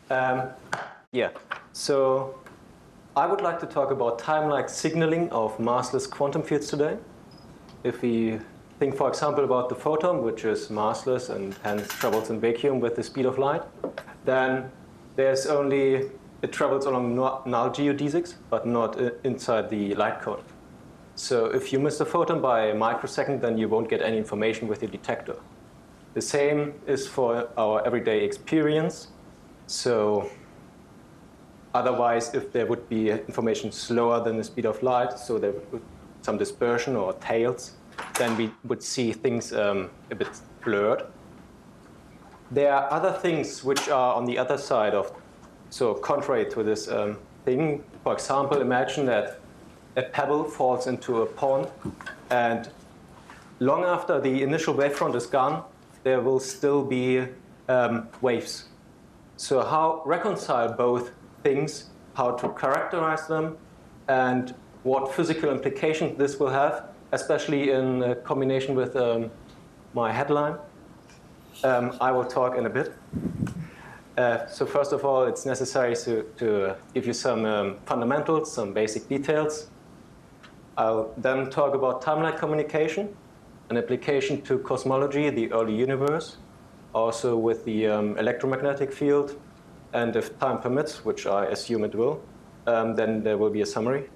Um, yeah, so I would like to talk about time-like signaling of massless quantum fields today. If we think, for example, about the photon, which is massless and hence travels in vacuum with the speed of light, then it travels along null geodesics, but not inside the light cone. So if you miss the photon by a microsecond, then you won't get any information with your detector. The same is for our everyday experience. So otherwise, if there would be information slower than the speed of light, so there would be some dispersion or tails, then we would see things a bit blurred. There are other things which are on the other side of, so contrary to this thing. For example, imagine that a pebble falls into a pond, and long after the initial wavefront is gone, there will still be waves. So how reconcile both things, how to characterize them, and what physical implications this will have, especially in combination with my headline. I will talk in a bit. So first of all, it's necessary to give you some fundamentals, some basic details. I'll then talk about time-like communication, an application to cosmology, the early universe, also with the electromagnetic field, and if time permits, which I assume it will, then there will be a summary.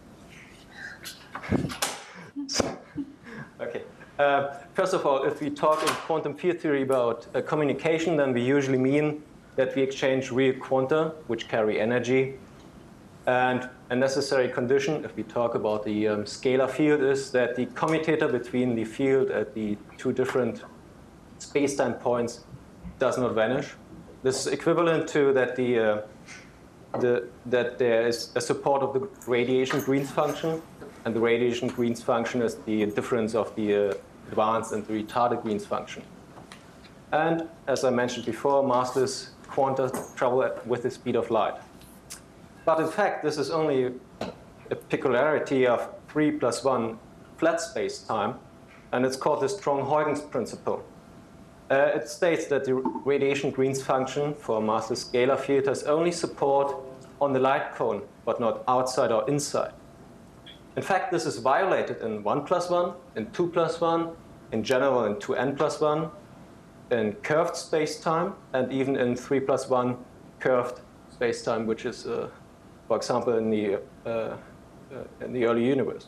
Okay. First of all, if we talk in quantum field theory about communication, then we usually mean that we exchange real quanta, which carry energy. And a necessary condition, if we talk about the scalar field, is that the commutator between the field at the two different space-time points does not vanish. This is equivalent to that that there is a support of the radiation Green's function, and the radiation Green's function is the difference of the advanced and the retarded Green's function. And as I mentioned before, massless quanta travel with the speed of light. But in fact, this is only a peculiarity of 3+1 flat space-time, and it's called the Strong-Huygens principle. It states that the radiation Green's function for a massless scalar field has only support on the light cone, but not outside or inside. In fact, this is violated in 1+1, in 2+1, in general in 2n+1, in curved space-time, and even in 3+1 curved space-time, which is, for example, in the early universe.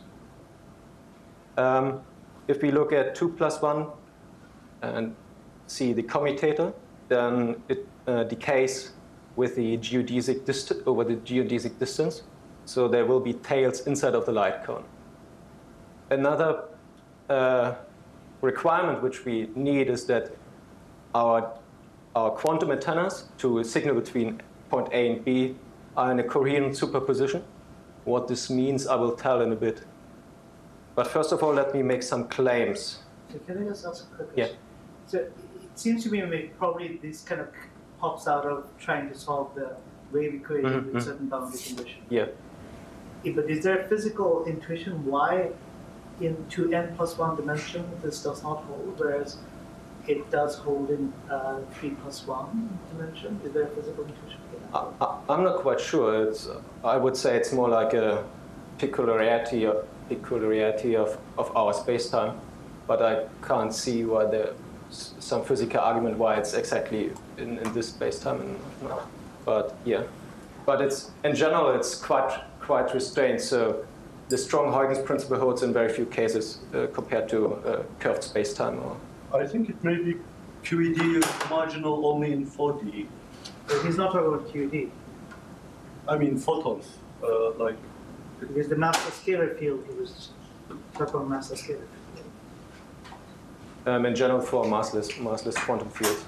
If we look at 2+1 and see the commutator, then it decays with the geodesic over the geodesic distance. So there will be tails inside of the light cone. Another requirement which we need is that our quantum antennas to signal between point A and B are in a coherent superposition. What this means, I will tell in a bit. But first of all, let me make some claims. So can I just ask a quick Yeah. question? So it seems to me probably this kind of pops out of trying to solve the wave equation with certain boundary conditions. Yeah. But is there a physical intuition why in 2n+1 dimension this does not hold, whereas it does hold in 3+1 dimension? Is there a physical intuition for that? I'm not quite sure. I would say it's more like a peculiarity of our space-time, but I can't see why there's some physical argument why it's exactly in this space-time and not. But yeah, but it's in general it's quite restrained. So the Strong-Huygens principle holds in very few cases compared to curved space-time. I think it may be QED is marginal only in 4D. But he's not talking about QED. I mean photons, like. Because the massless scalar field, he was talking about massless scalar field. In general for massless quantum fields.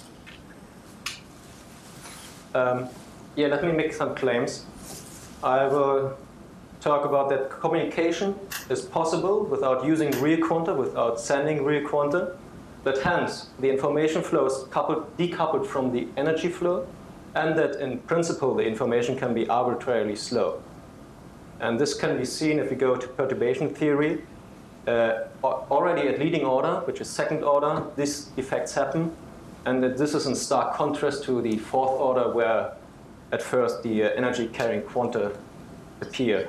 Yeah, let me make some claims. I will talk about that communication is possible without using real quanta, without sending real quanta, that hence the information flow is decoupled from the energy flow, and that in principle the information can be arbitrarily slow. And this can be seen if we go to perturbation theory. Already at leading order, which is second order, these effects happen. And that this is in stark contrast to the fourth order, where at first the energy carrying quanta appear.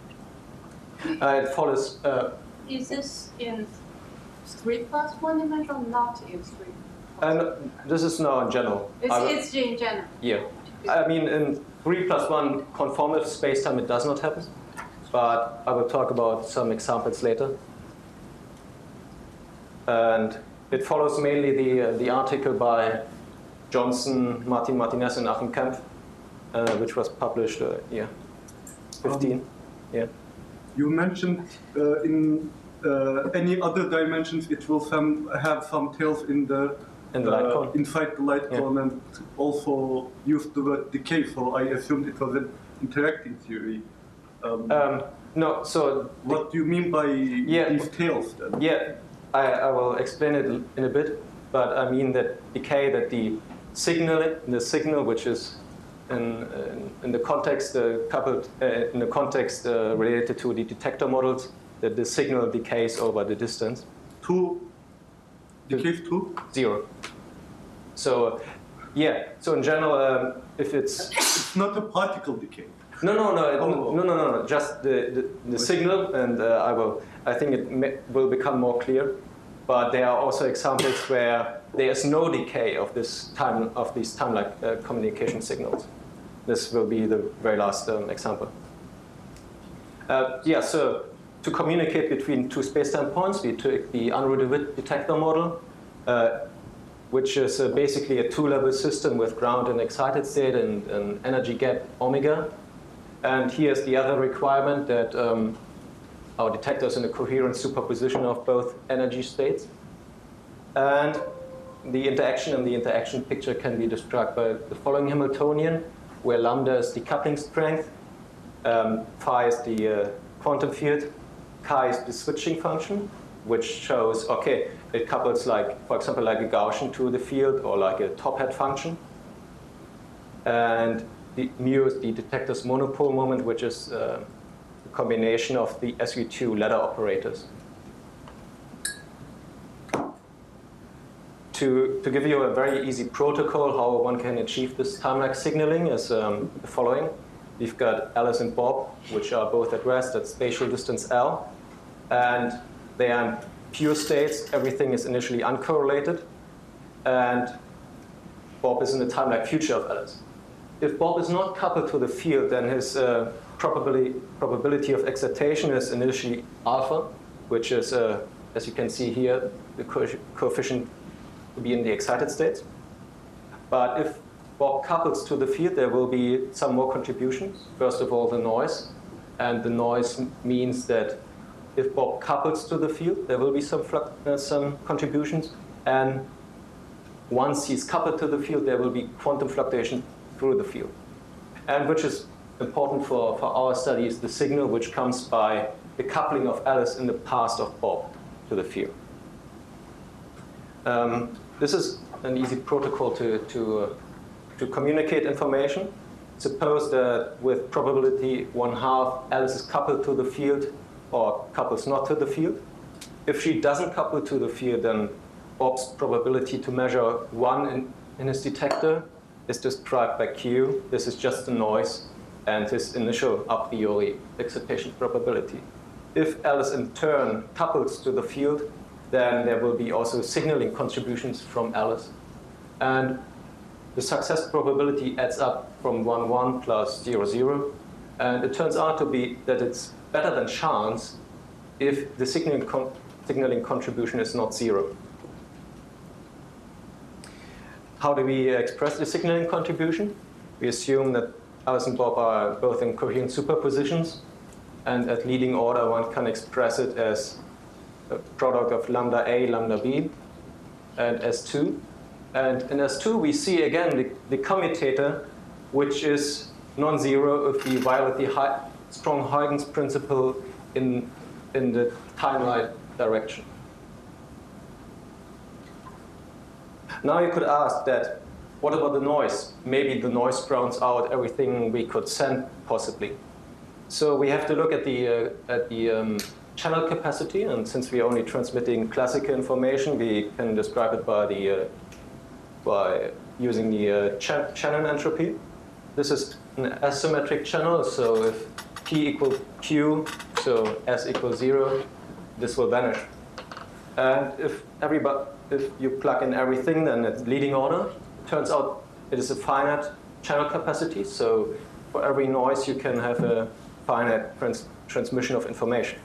It follows. Is this in 3+1 dimension or not in 3? And this is now in general. It's in general. Yeah. I mean, in 3+1 conformative spacetime, it does not happen. But I will talk about some examples later. And it follows mainly the article by Johnson, Martin Martinez, and Achim Kempf, which was published, 15. Yeah. You mentioned in any other dimensions it will have some tails in the light cone. Inside the light cone, Yeah. and also use the word decay. So I assumed it was an interacting theory. No, so What do you mean by these tails then? yeah, I will explain it in a bit, but I mean that decay, that the signal which is in the context coupled in the context related to the detector models, that the signal decays over the distance. Decays to? 0. So yeah, so in general, if it's not a particle decay. No. Just the signal, and I think it will become more clear. But there are also examples where there is no decay of these time-like communication signals. This will be the very last example. So to communicate between two space-time points, we took the Unruh de Witt detector model, which is basically a two-level system with ground and excited state and an energy gap omega. And here's the other requirement, that our detector is in a coherent superposition of both energy states. And the interaction picture can be described by the following Hamiltonian, where lambda is the coupling strength, phi is the quantum field, chi is the switching function, which shows, okay, it couples for example, like a Gaussian to the field or like a top hat function. And the mu is the detector's monopole moment, which is a combination of the SU2 ladder operators. To give you a very easy protocol how one can achieve this time-like signaling is the following. We've got Alice and Bob, which are both at rest at spatial distance L. And they are in pure states. Everything is initially uncorrelated. And Bob is in the time-like future of Alice. If Bob is not coupled to the field, then his probability of excitation is initially alpha, which is, as you can see here, the coefficient to be in the excited state. But if Bob couples to the field, there will be some more contributions. First of all, the noise. And the noise means that if Bob couples to the field, there will be some contributions. And once he's coupled to the field, there will be quantum fluctuation through the field. And which is important for our study is the signal which comes by the coupling of Alice in the past of Bob to the field. This is an easy protocol to communicate information. Suppose that with probability 1/2, Alice is coupled to the field or couples not to the field. If she doesn't couple to the field, then Bob's probability to measure 1 in his detector is described by Q. This is just the noise and his initial a priori excitation probability. If Alice in turn couples to the field, then there will be also signaling contributions from Alice. And the success probability adds up from 1, 1 plus 0, 0. And it turns out to be that it's better than chance if the signaling contribution is not 0. How do we express the signaling contribution? We assume that Alice and Bob are both in coherent superpositions. And at leading order, one can express it as a product of lambda A, lambda B, and S2. And in S2, we see again the commutator, which is non-zero if we violate the strong Huygens principle in the time-like direction. Now you could ask that, what about the noise? Maybe the noise drowns out everything we could send, possibly. So we have to look at the channel capacity, and since we are only transmitting classical information, we can describe it by using the Shannon entropy. this is an asymmetric channel, so if P equals Q, so S equals 0, this will vanish. And if you plug in everything, then it's leading order. It turns out it is a finite channel capacity, so for every noise you can have a finite transmission of information.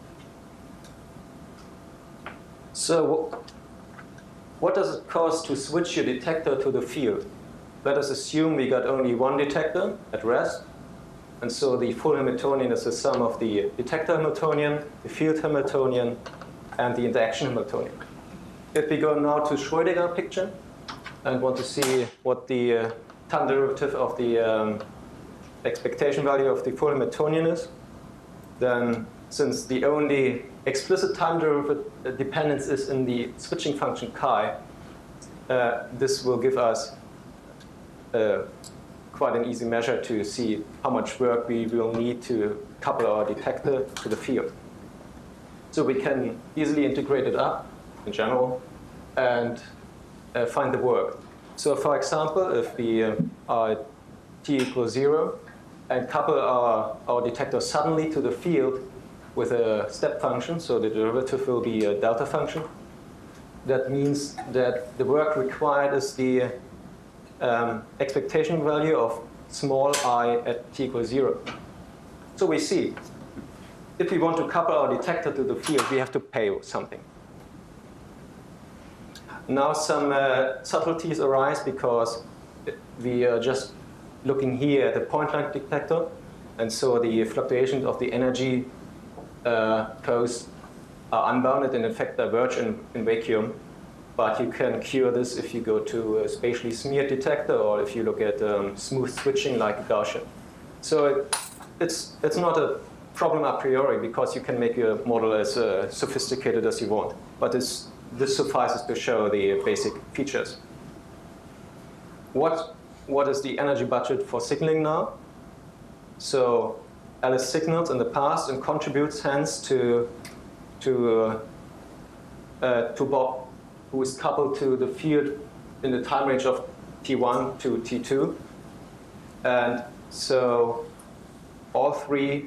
So what does it cost to switch your detector to the field? Let us assume we got only one detector at rest, and so the full Hamiltonian is the sum of the detector Hamiltonian, the field Hamiltonian, and the interaction Hamiltonian. If we go now to Schrödinger picture and want to see what the time derivative of the expectation value of the full Hamiltonian is, then since the only explicit time derivative dependence is in the switching function chi, this will give us quite an easy measure to see how much work we will need to couple our detector to the field. So we can easily integrate it up in general and find the work. So for example, if we are t equals 0 and couple our detector suddenly to the field with a step function, so the derivative will be a delta function, that means that the work required is the expectation value of small I at t equals 0. So we see, if we want to couple our detector to the field, we have to pay something. Now some subtleties arise because we are just looking here at the point-length detector, and so the fluctuations of the energy flows are unbounded and in fact diverge in vacuum. But you can cure this if you go to a spatially smeared detector or if you look at smooth switching like a Gaussian. So it's not a problem a priori because you can make your model as sophisticated as you want. But this suffices to show the basic features. What is the energy budget for signaling now? So Alice signals in the past and contributes hence to Bob, who is coupled to the field in the time range of T1 to T2. And so all three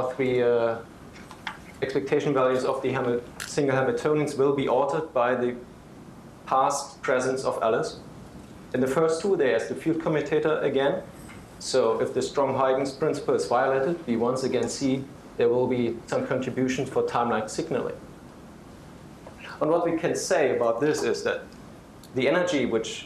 expectation values of the single Hamiltonians will be altered by the past presence of Alice. In the first two, there's the field commutator again. So if the Strom-Huygens principle is violated, we once again see there will be some contribution for time-like signaling. And what we can say about this is that the energy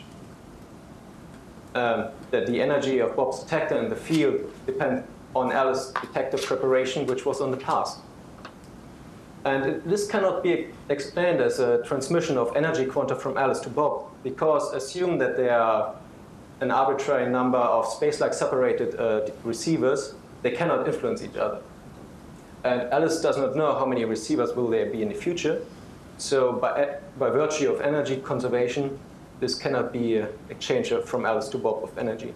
of Bob's detector in the field depends on Alice's detector preparation, which was on the past. And this cannot be explained as a transmission of energy quanta from Alice to Bob, because assume that there are an arbitrary number of space-like separated receivers, they cannot influence each other. And Alice does not know how many receivers will there be in the future. So by virtue of energy conservation, this cannot be an exchange from Alice to Bob of energy.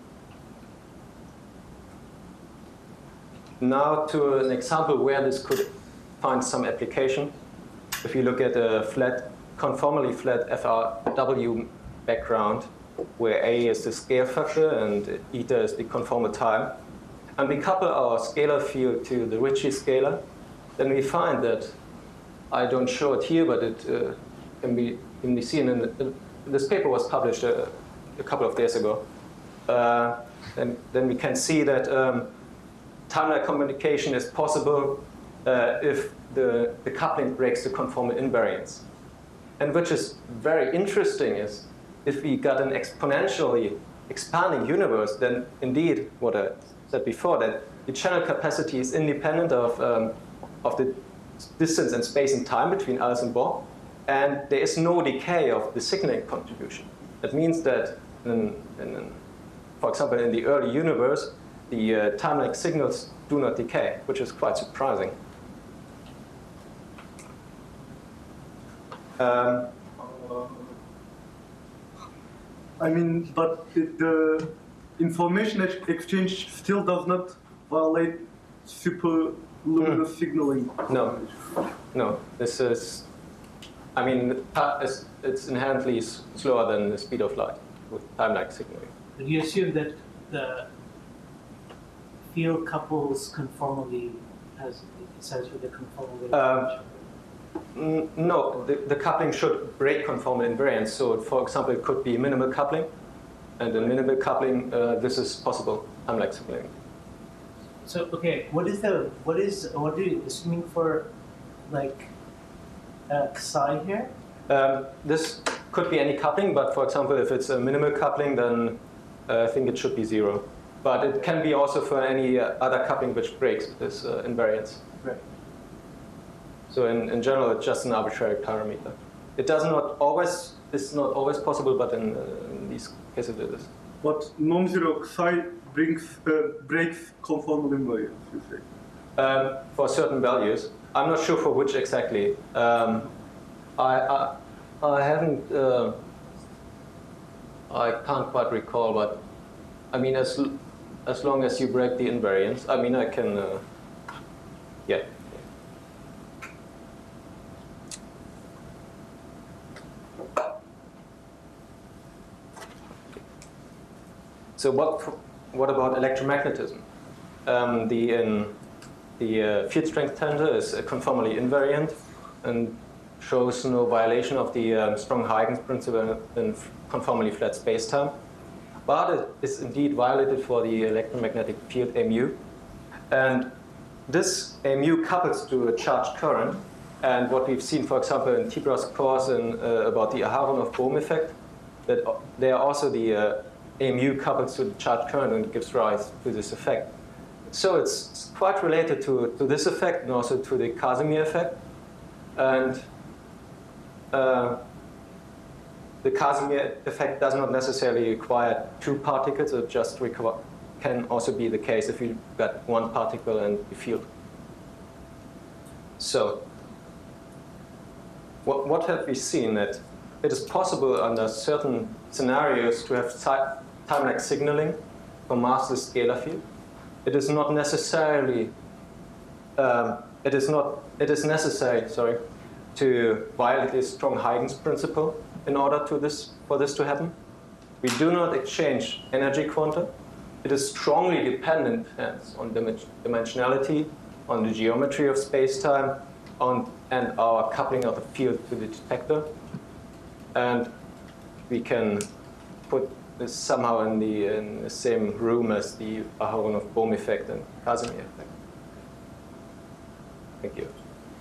Now to an example where this could find some application. If you look at a conformally flat FRW background, where A is the scale factor and eta is the conformal time, and we couple our scalar field to the Ricci scalar, then we find that, I don't show it here, but it can be seen in this paper was published a couple of days ago. Then we can see that time-like communication is possible if the coupling breaks the conformal invariance. And which is very interesting is if we got an exponentially expanding universe, then indeed, what I said before, that the channel capacity is independent of the distance and space and time between Alice and Bob, and there is no decay of the signaling contribution. That means that, for example, in the early universe, the time-like signals do not decay, which is quite surprising. I mean, but the information exchange still does not violate superluminous signaling. No. This is, I mean, it's inherently slower than the speed of light with time-like signaling. You assume that the field couples conformally as essentially the conformal dimension? No, the coupling should break conformal invariance. So, for example, it could be minimal coupling, and in minimal coupling, this is possible, time-like signaling. So, okay, what are you assuming for, like, psi here? This could be any coupling, but for example, if it's a minimal coupling, then I think it should be 0. But it can be also for any other coupling which breaks this invariance. Right. So in general, it's just an arbitrary parameter. It does not always, it's not always possible, but in these cases it is. But non-zero psi breaks conformal invariance, you say? For certain values. I'm not sure for which exactly. I haven't, I can't quite recall, but I mean, as long as you break the invariance, I mean, I can, yeah. So what about electromagnetism? The field strength tensor is conformally invariant and shows no violation of the Strong-Huygens principle in conformally flat spacetime. But it is indeed violated for the electromagnetic field mu. And this mu couples to a charged current. And what we've seen, for example, in Tibras' course about the Aharonov-Bohm effect, that there also the mu couples to the charged current and gives rise to this effect. So it's quite related to this effect and also to the Casimir effect. And the Casimir effect does not necessarily require 2 particles. It just can also be the case if you got 1 particle and the field. So what have we seen? That it is possible under certain scenarios to have time-like signaling for massless scalar field. It is not necessarily. It is necessary. Sorry, to violate the Strong-Huygens principle in order for this to happen. We do not exchange energy quanta. It is strongly dependent, hence, on dimensionality, on the geometry of space-time, and our coupling of the field to the detector. And we can put this somehow in the same room as the Aharonov-Bohm effect and Casimir effect. Thank you.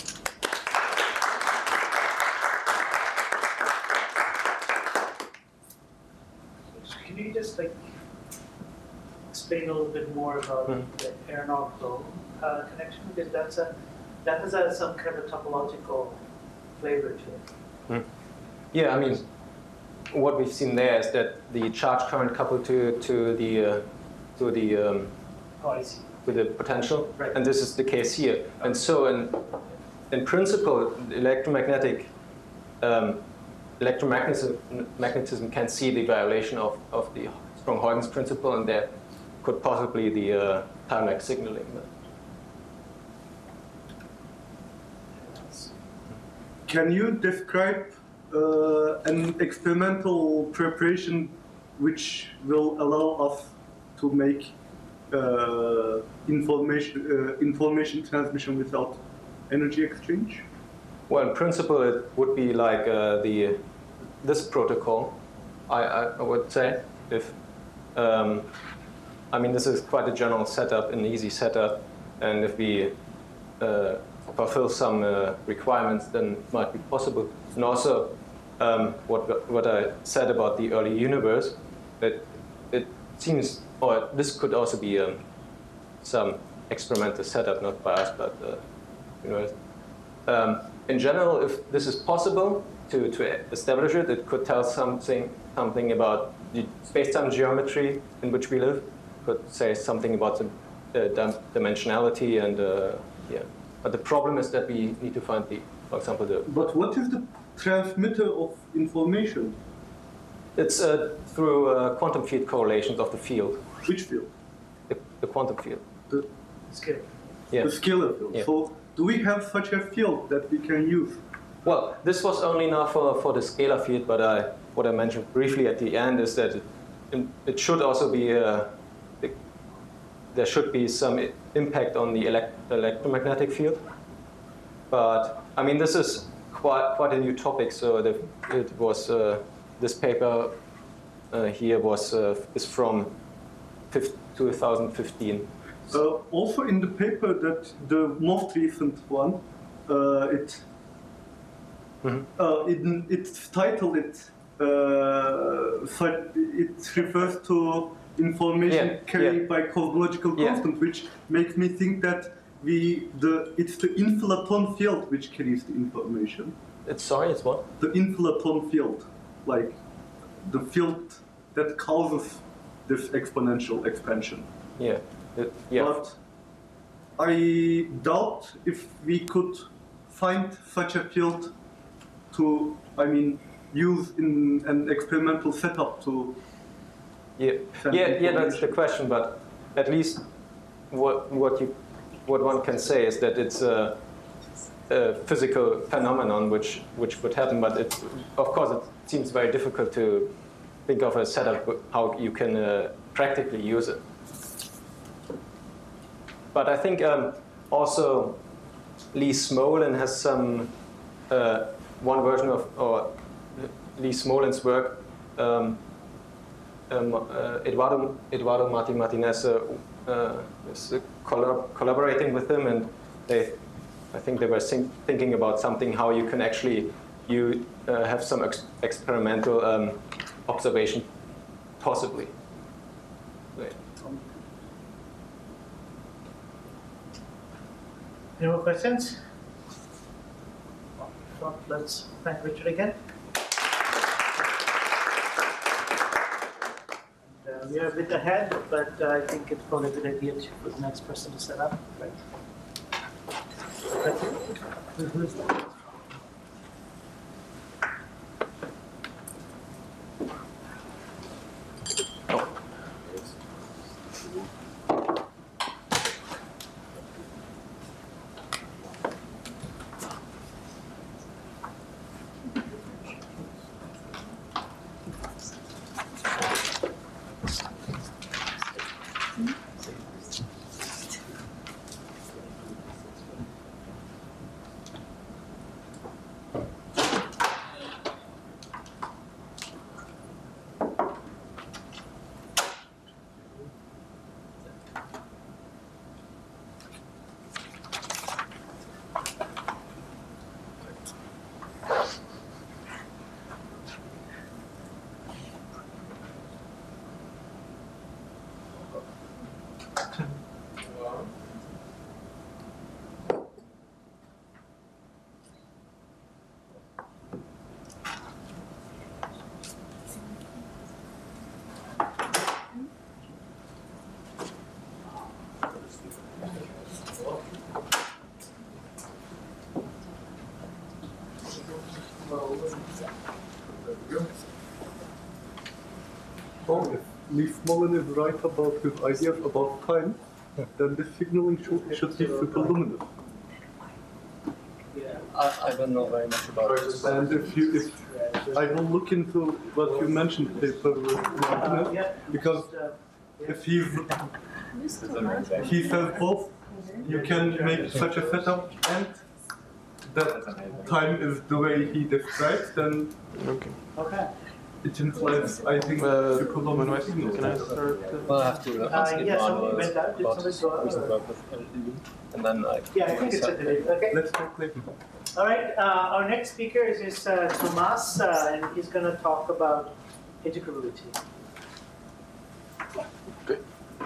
Can you just explain a little bit more about the Aharonov-Bohm connection? Because that has some kind of topological flavor to it. Yeah, I mean, what we've seen there is that the charge current coupled to the potential, right. And this is the case here. And so, in principle, electromagnetism can see the violation of the Strong-Huygens principle, and there could possibly the time-like signaling. Can you describe an experimental preparation which will allow us to make information transmission without energy exchange? Well, in principle, it would be like this protocol, I would say. If I mean, this is quite a general setup, an easy setup, and if we fulfill some requirements, then it might be possible. And also, what I said about the early universe, that it seems, or this could also be some experimental setup, not by us, but universe. In general, if this is possible to establish it, it could tell something about the space-time geometry in which we live. Could say something about the dimensionality and yeah. But the problem is that we need to find for example, But what is the transmitter of information? It's through quantum field correlations of the field. Which field? The quantum field. The scalar. Yeah. The scalar field. Yeah. So do we have such a field that we can use? Well, this was only now for the scalar field, but what I mentioned briefly at the end is that it should also be there should be some impact on the electromagnetic field. But I mean, this is quite a new topic. So it was this paper here is from 2015. Also in the paper that the most recent one, in its title it refers to information carried by cosmological constant, which makes me think that it's the inflaton field which carries the information. It's what? The inflaton field, like the field that causes this exponential expansion. Yeah. But I doubt if we could find such a field to, use in an experimental setup to. That's the question. But at least what one can say is that it's a physical phenomenon which would happen. But of course it seems very difficult to think of a setup how you can practically use it. But I think also Lee Smolin has some one version of Lee Smolin's work. Eduardo Martinez is collaborating with him, and I think they were thinking about something how you can actually have some experimental observation, possibly. Right. Any more questions? So let's thank Richard again. And, we are a bit ahead, but I think it's probably a good idea for the next person to set up. Right. That's it. Who's that? Oh, if Lee Smolin is right about his ideas about time, then the signaling should be superluminous. I don't know very much about it. And if I will look into what you mentioned, paper with Martinez, because if he says both, you can make such a setup and that time is the way he describes, then it implies, I think, superluminous signal. Can I start? Well, I have to ask him Yes, about went out. Did somebody go recent out? work with and then I think it's a delay. Okay. Let's talk later. All right. Our next speaker is Tomas, and he's going to talk about integrability. Okay.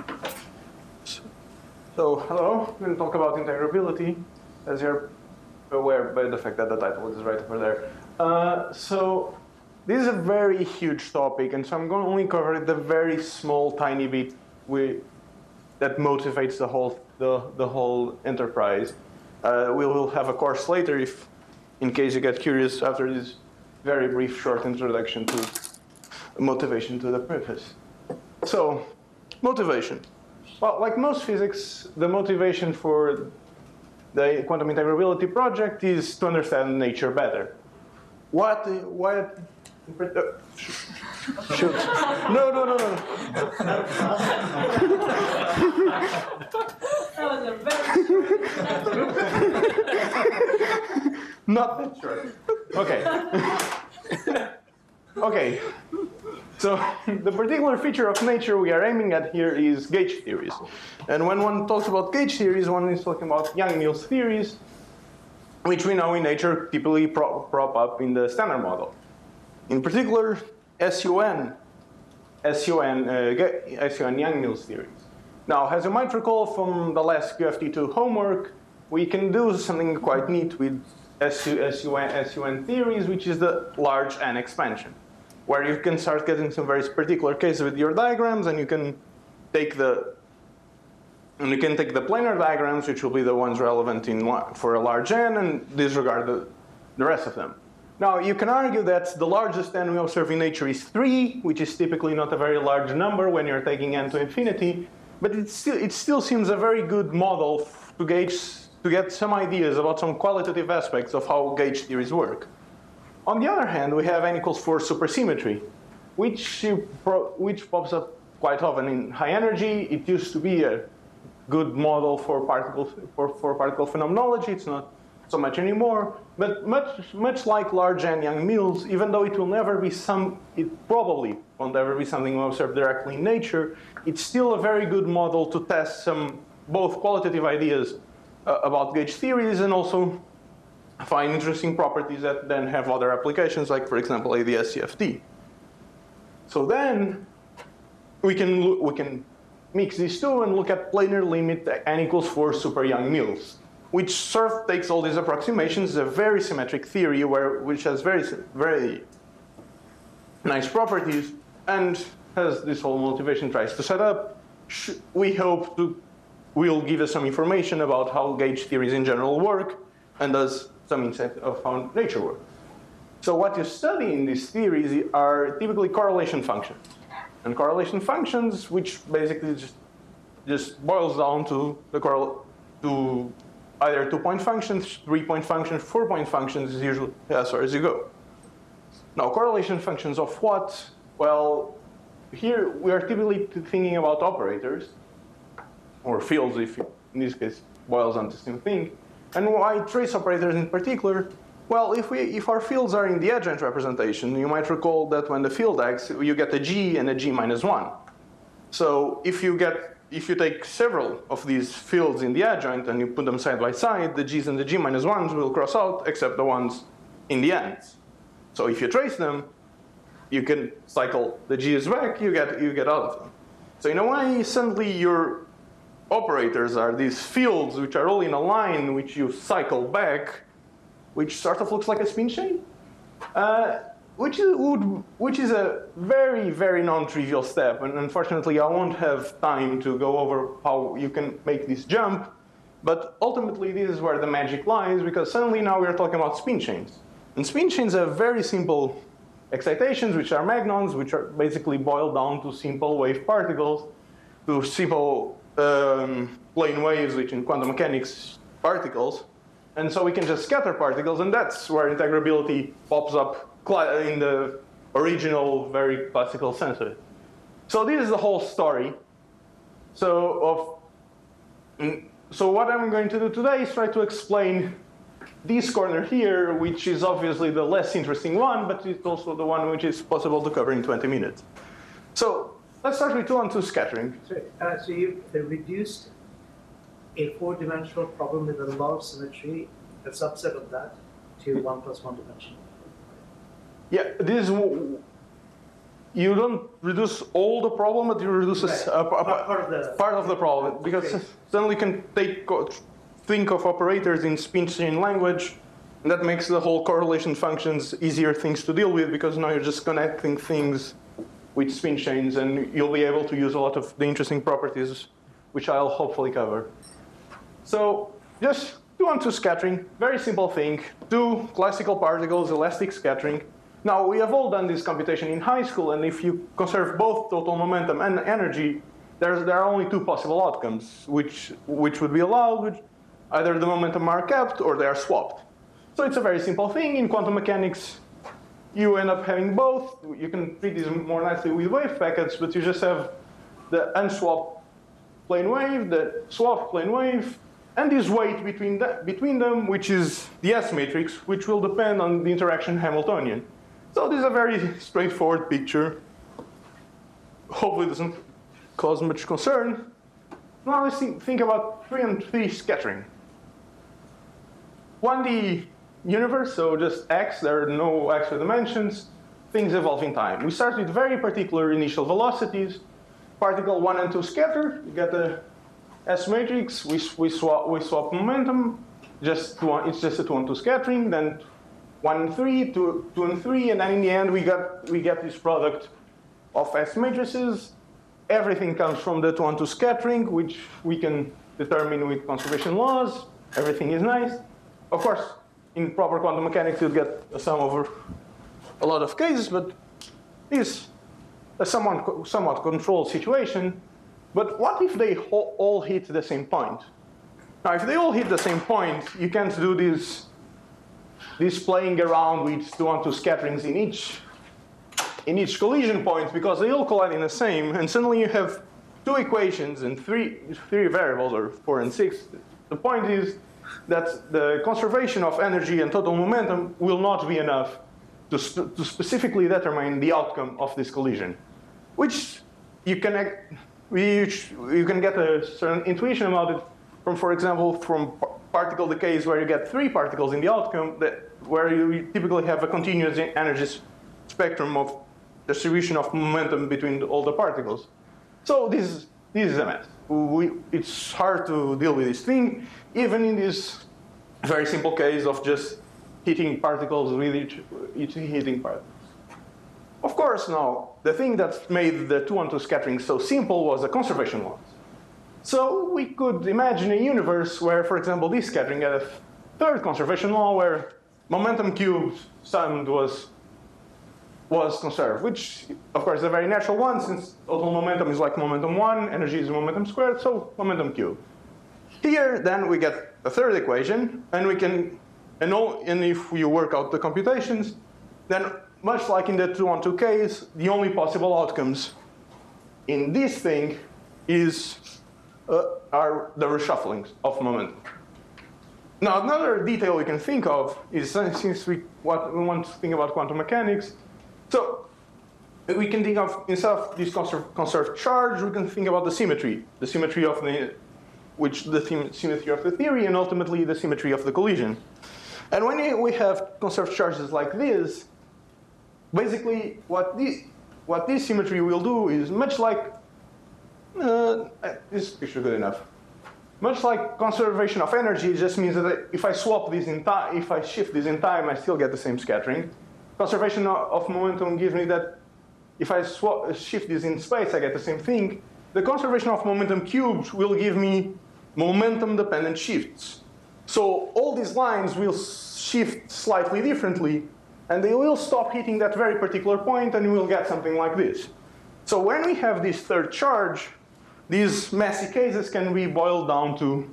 So, hello. We're going to talk about integrability, as you're aware by the fact that the title is right over there. So, this is a very huge topic, and so I'm going to only cover the very small, tiny bit that motivates the whole enterprise. We will have a course later, in case you get curious after this very brief, short introduction to motivation to the preface. So, motivation. Well, like most physics, the motivation for the quantum integrability project is to understand nature better. Shoot. No. That was a very Not that short. Okay. Okay. So the particular feature of nature we are aiming at here is gauge theories. And when one talks about gauge theories, one is talking about Yang-Mills theories, which we know in nature typically prop up in the standard model. In particular, SUN Yang-Mills theories. Now, as you might recall from the last QFT2 homework, we can do something quite neat with SUN theories, which is the large N expansion, where you can start getting some very particular cases with your diagrams, and you can take the planar diagrams, which will be the ones relevant for a large N, and disregard the rest of them. Now, you can argue that the largest N we observe in nature is 3, which is typically not a very large number when you're taking N to infinity, but it still seems a very good model to get some ideas about some qualitative aspects of how gauge theories work. On the other hand, we have N equals 4 supersymmetry, which pops up quite often in high energy. It used to be a good model for particle phenomenology. It's not so much anymore. But much like large N Yang-Mills, even though it probably won't ever be something we observe directly in nature, it's still a very good model to test some both qualitative ideas about gauge theories and also find interesting properties that then have other applications, like, for example, ADS-CFT. So then we can mix these two and look at planar limit N equals 4 super Yang-Mills, which sort of takes all these approximations. It's a very symmetric theory which has very nice properties, and as this whole motivation tries to set up, we hope will give us some information about how gauge theories in general work, and does some insight of how nature works. So what you study in these theories are typically correlation functions. And correlation functions, which basically just boils down to either 2-point functions, 3-point functions, 4-point functions is usually as far as you go. Now, correlation functions of what? Well, here we are typically thinking about operators, or fields, if in this case boils down to the same thing. And why trace operators in particular? Well, if our fields are in the adjoint representation, you might recall that when the field acts, you get a G and a G minus 1. So if you take several of these fields in the adjoint and you put them side by side, the G's and the G minus 1s will cross out, except the ones in the ends. So if you trace them, you can cycle the G's back, you get out of them. So in a way, suddenly your operators are these fields which are all in a line which you cycle back, which sort of looks like a spin chain, which is a very non-trivial step. And unfortunately, I won't have time to go over how you can make this jump. But ultimately, this is where the magic lies, because suddenly now we're talking about spin chains. And spin chains have very simple excitations, which are magnons, which are basically boiled down to simple wave particles, to simple plane waves, which in quantum mechanics particles. And so we can just scatter particles, and that's where integrability pops up in the original, very classical sense of it. So this is the whole story. So what I'm going to do today is try to explain this corner here, which is obviously the less interesting one, but it's also the one which is possible to cover in 20 minutes. So let's start with 2-on-2 scattering. So you reduced a 4-dimensional problem with a law of symmetry, a subset of that, to 1 plus 1 dimension. Yeah, you don't reduce all the problem, but you reduce part of the problem, because suddenly you can think of operators in spin chain language, and that makes the whole correlation functions easier things to deal with, because now you're just connecting things with spin chains, and you'll be able to use a lot of the interesting properties, which I'll hopefully cover. So just 2-on-2 scattering, very simple thing. 2 classical particles, elastic scattering. Now, we have all done this computation in high school, and if you conserve both total momentum and energy, there are only 2 possible outcomes, which would be allowed, which either the momentum are kept or they are swapped. So it's a very simple thing. In quantum mechanics, you end up having both. You can treat these more nicely with wave packets, but you just have the unswapped plane wave, the swapped plane wave, and this weight between them, which is the S matrix, which will depend on the interaction Hamiltonian. So this is a very straightforward picture. Hopefully it doesn't cause much concern. Now let's think about 3 on 3 scattering. 1D universe, so just X, there are no extra dimensions, things evolve in time. We start with very particular initial velocities. Particle 1 and 2 scatter, you get the S matrix, we swap momentum, it's just a 2 on 2 scattering, then 1 and 3, 2 and 3, and then in the end we get this product of S matrices. Everything comes from the 2 on 2 scattering, which we can determine with conservation laws. Everything is nice. Of course, in proper quantum mechanics, you'll get a sum over a lot of cases, but this a somewhat controlled situation. But what if they all hit the same point? Now, if they all hit the same point, you can't do this playing around with 2 on 2 scatterings in each collision point, because they all collide in the same, and suddenly you have 2 equations and three variables, or 4 and 6. The point is that the conservation of energy and total momentum will not be enough to specifically determine the outcome of this collision, which you can get a certain intuition about it from, for example, from particle decays where you get 3 particles in the outcome, where you typically have a continuous energy spectrum of distribution of momentum between all the particles. So this is a mess. It's hard to deal with this thing, even in this very simple case of just hitting particles with each hitting particles. Of course, now, the thing that made the 2 on 2 scattering so simple was the conservation laws. So we could imagine a universe where, for example, this scattering had a third conservation law where momentum cubed summed was conserved, which, of course, is a very natural one, since total momentum is like momentum 1, energy is momentum squared, so momentum cubed. Here, then, we get a third equation, and if you work out the computations, then much like in the 2 on 2 case, the only possible outcomes in this thing are the reshufflings of momentum. Now, another detail we can think of is, since we want to think about quantum mechanics, so we can think of, instead of this conserved charge, we can think about the symmetry of the symmetry of the theory, and ultimately the symmetry of the collision. And when we have conserved charges like this, basically what this symmetry will do is much like this picture good enough. Much like conservation of energy, it just means that if I swap this in time, if I shift this in time, I still get the same scattering. Conservation of momentum gives me that if I shift this in space, I get the same thing. The conservation of momentum cubed will give me momentum-dependent shifts. So all these lines will shift slightly differently, and they will stop hitting that very particular point, and we'll get something like this. So when we have this third charge, these messy cases can be boiled down to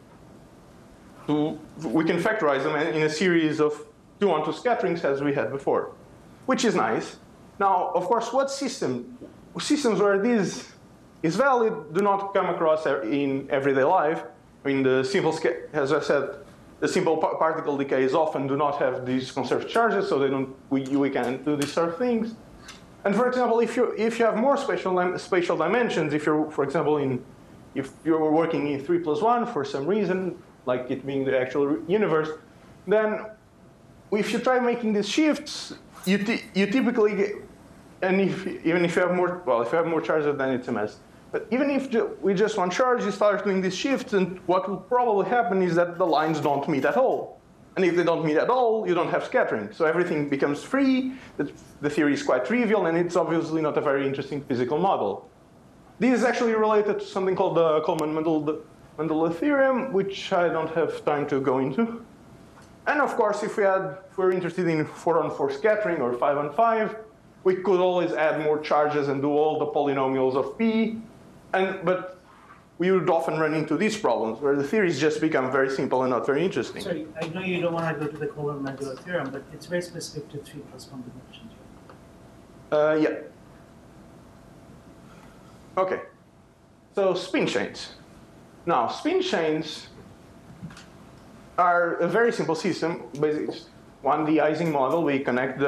we can factorize them in a series of 2 on 2 scatterings as we had before, which is nice. Now, of course, systems where this is valid do not come across in everyday life. I mean, as I said, the simple particle decays often do not have these conserved charges, so we can't do these sort of things. And for example, if you have more spatial dimensions, if you're, for example, if you're working in 3+1 for some reason, like it being the actual universe, then if you try making these shifts, you typically get, and even if you have more, well, if you have more charges, then it's a mess. But even if with just one charge, you start doing these shifts, and what will probably happen is that the lines don't meet at all. And if they don't meet at all, you don't have scattering. So everything becomes free, the theory is quite trivial, and it's obviously not a very interesting physical model. This is actually related to something called the Coleman-Mendeleev theorem, which I don't have time to go into. And of course, if we're interested in 4 on 4 scattering or 5 on 5, we could always add more charges and do all the polynomials of P. But we would often run into these problems where the theories just become very simple and not very interesting. Sorry, I know you don't want to go to the Coleman-Mendeleev theorem, but it's very specific to 3+1 dimensions, right? Yeah. Okay. So spin chains. Now, spin chains are a very simple system. Basically, it's 1D Ising model. We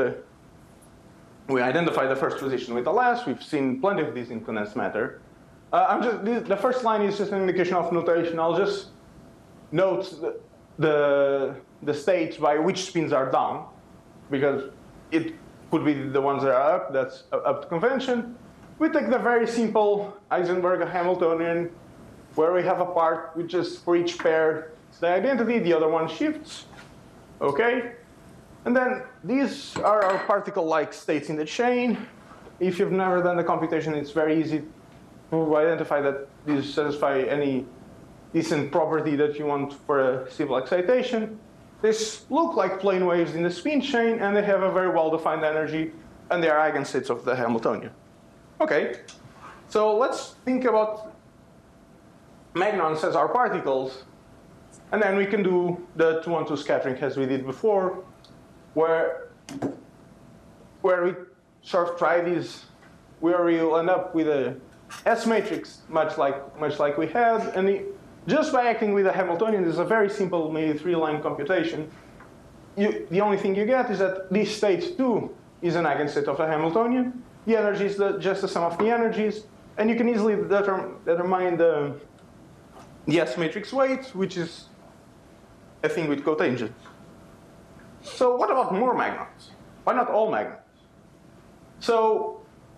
identify the first position with the last. We've seen plenty of these in condensed matter. The first line is just an indication of notation. I'll just note the states by which spins are down, because it could be the ones that are up. That's up to convention. We take the very simple Heisenberg Hamiltonian, where we have a part which is for each pair it's the identity, the other one shifts. Okay? And then these are our particle-like states in the chain. If you've never done the computation, it's very easy to identify that these satisfy any decent property that you want for a simple excitation. These look like plane waves in the spin chain, and they have a very well-defined energy, and they are eigenstates of the Hamiltonian. Okay, so let's think about magnons as our particles, and then we can do the 2-on-2 scattering as we did before, where we sort of try these, where we'll end up with a S matrix, much like we had, and just by acting with a Hamiltonian, this is a very simple, maybe 3-line computation. The only thing you get is that this state 2 is an eigenstate of the Hamiltonian. The energy is just the sum of the energies, and you can easily determine the S matrix weight, which is a thing with cotangents. So what about more magnons? Why not all magnons? So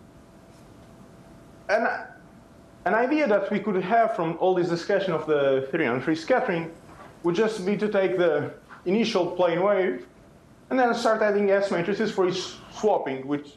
an idea that we could have from all this discussion of the 3-on-3 scattering would just be to take the initial plane wave and then start adding S matrices for each swapping, which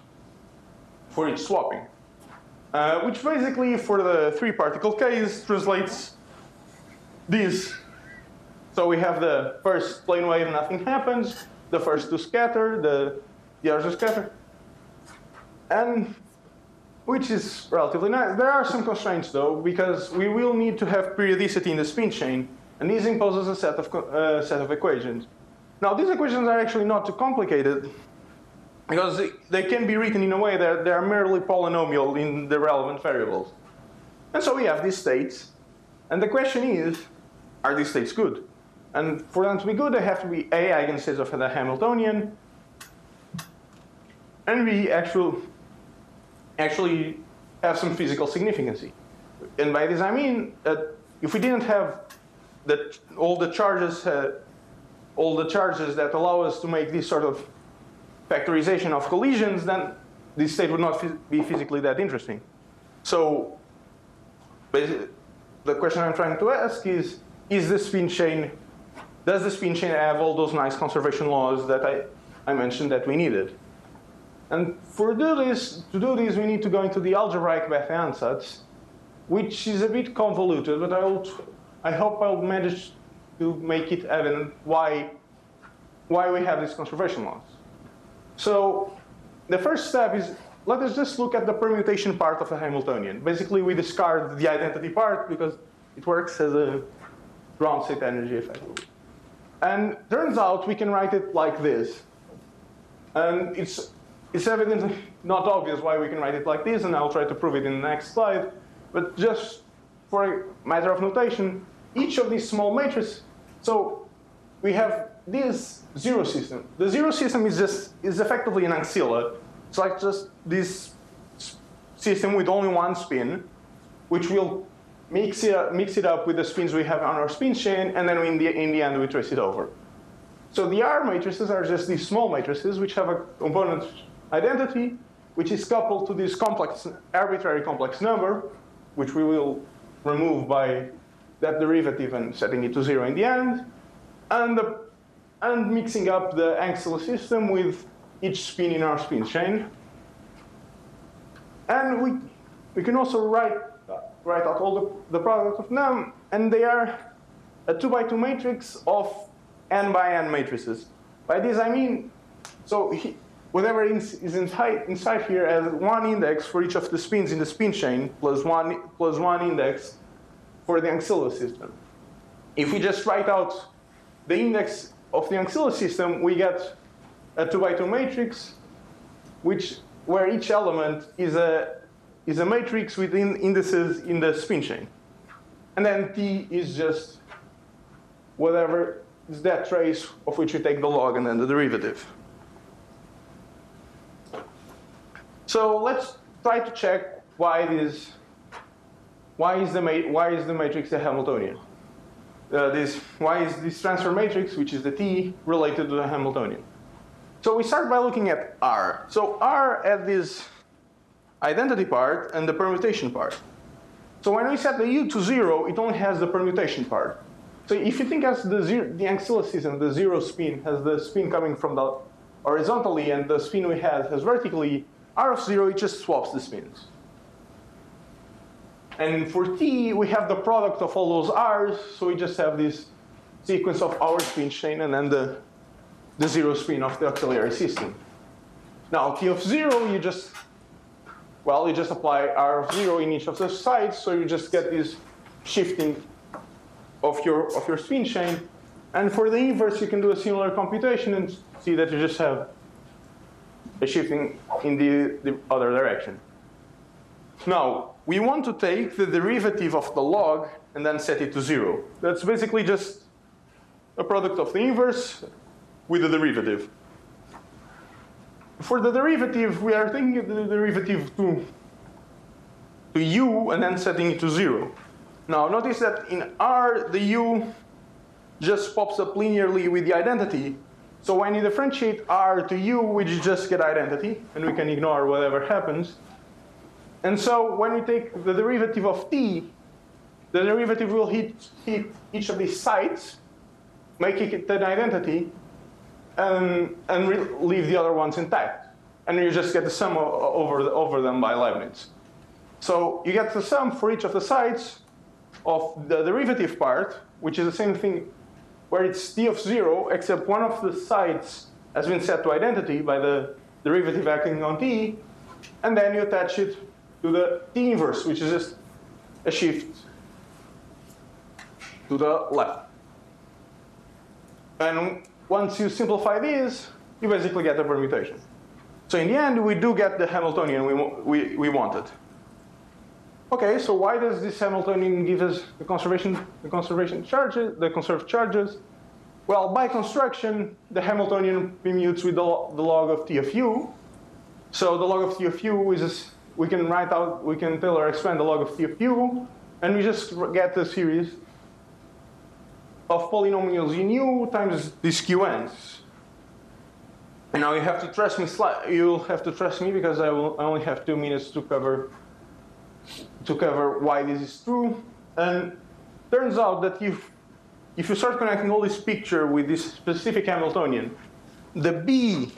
basically for the 3-particle case translates this. So we have the first plane wave, nothing happens. The first to scatter, the others to scatter. And which is relatively nice. There are some constraints though, because we will need to have periodicity in the spin chain, and this imposes a set of equations. Now these equations are actually not too complicated, because they can be written in a way that they are merely polynomial in the relevant variables. And so we have these states, and the question is, are these states good? And for them to be good, they have to be A eigenstates of the Hamiltonian, and B actually have some physical significance. And by this I mean that if we didn't have all the charges that allow us to make this sort of factorization of collisions, then this state would not be physically that interesting. So basically, the question I'm trying to ask is the spin chain, does the spin chain have all those nice conservation laws that I mentioned that we needed? And to do this, we need to go into the algebraic Bethe-Ansatz, which is a bit convoluted, but I hope I'll manage to make it evident why we have these conservation laws. So the first step is, let us just look at the permutation part of a Hamiltonian. Basically, we discard the identity part because it works as a ground state energy effectively. And turns out we can write it like this. And it's evidently not obvious why we can write it like this, and I'll try to prove it in the next slide. But just for a matter of notation, each of these small matrices, so we have this zero system. The zero system is effectively an ancilla. It's like just this system with only one spin, which will mix it up with the spins we have on our spin chain, and then in the end we trace it over. So the R matrices are just these small matrices which have a component identity, which is coupled to this complex, arbitrary complex number, which we will remove by that derivative and setting it to 0 in the end, and mixing up the ancilla system with each spin in our spin chain. And we can also write out all the product of them, and they are a 2x2 matrix of n by n matrices. By this I mean, so whatever is inside here has one index for each of the spins in the spin chain, plus one index for the ancilla system. If we just write out the index of the ancilla system, we get a 2x2 matrix, which where each element is a matrix with indices in the spin chain. And then T is just whatever is that trace of which we take the log and then the derivative. So let's try to check why is the matrix a Hamiltonian? Why is this transfer matrix, which is the T, related to the Hamiltonian? So we start by looking at R. So R has this identity part and the permutation part. So when we set the U to 0, it only has the permutation part. So if you think as the Young-Stieltjes system, the 0 spin has the spin coming from the horizontally and the spin we have has vertically, R of 0, it just swaps the spins. And for T, we have the product of all those R's, so we just have this sequence of our spin chain and then the 0 spin of the auxiliary system. Now, T of 0, you just apply R of 0 in each of the sides, so you just get this shifting of your spin chain. And for the inverse, you can do a similar computation and see that you just have a shifting in the other direction. Now, we want to take the derivative of the log and then set it to 0. That's basically just a product of the inverse with the derivative. For the derivative, we are taking the derivative to u and then setting it to 0. Now, notice that in R, the u just pops up linearly with the identity. So when you differentiate R to u, we just get identity, and we can ignore whatever happens. And so when we take the derivative of t, the derivative will hit each of these sides, making it an identity, and leave the other ones intact. And you just get the sum over them by Leibniz. So you get the sum for each of the sides of the derivative part, which is the same thing where it's t of 0, except one of the sides has been set to identity by the derivative acting on t, and then you attach it to the t inverse, which is just a shift to the left. And once you simplify this, you basically get the permutation. So in the end, we do get the Hamiltonian we wanted. Okay, so why does this Hamiltonian give us the conserved charges? Well, by construction, the Hamiltonian permutes with the log of t of u. So the log of t of u is we can Taylor expand the log of t of u, and we just get the series of polynomials in u times these qn's. And now you have to trust me. You'll have to trust me because I only have 2 minutes to cover why this is true. And turns out that if you start connecting all this picture with this specific Hamiltonian, the B,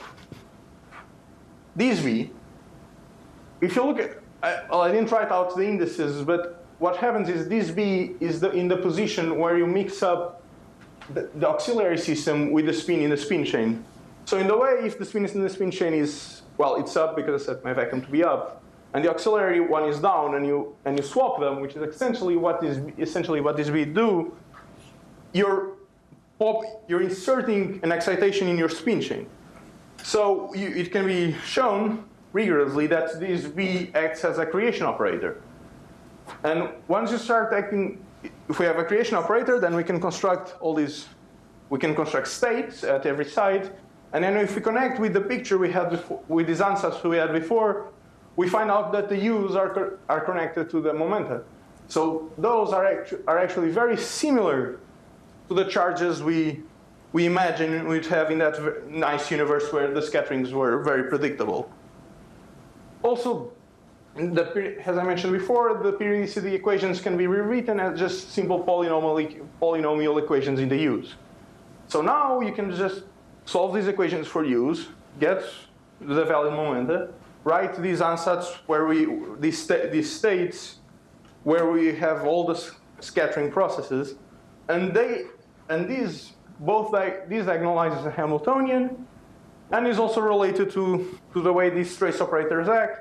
this B, if you look at, I didn't write out the indices, but what happens is this B is in the position where you mix up the auxiliary system with the spin in the spin chain. So in the way, if the spin is in the spin chain is, well, it's up because I set my vacuum to be up, and the auxiliary one is down, and you swap them, which is essentially what this B do. You're inserting an excitation in your spin chain. So it can be shown rigorously that this B acts as a creation operator. And once you start acting, if we have a creation operator, then we can construct all these, we can construct states at every side. And then if we connect with the picture we had before, with these ansatz we had before, we find out that the U's are connected to the momenta. So those are actually very similar to the charges we imagine we'd have in that nice universe where the scatterings were very predictable. Also, as I mentioned before, the periodicity equations can be rewritten as just simple polynomial equations in the U's. So now you can just solve these equations for U's, get the valid momenta, write these ansatz where these states where we have all the scattering processes, and these diagonalizes a Hamiltonian, and is also related to the way these trace operators act,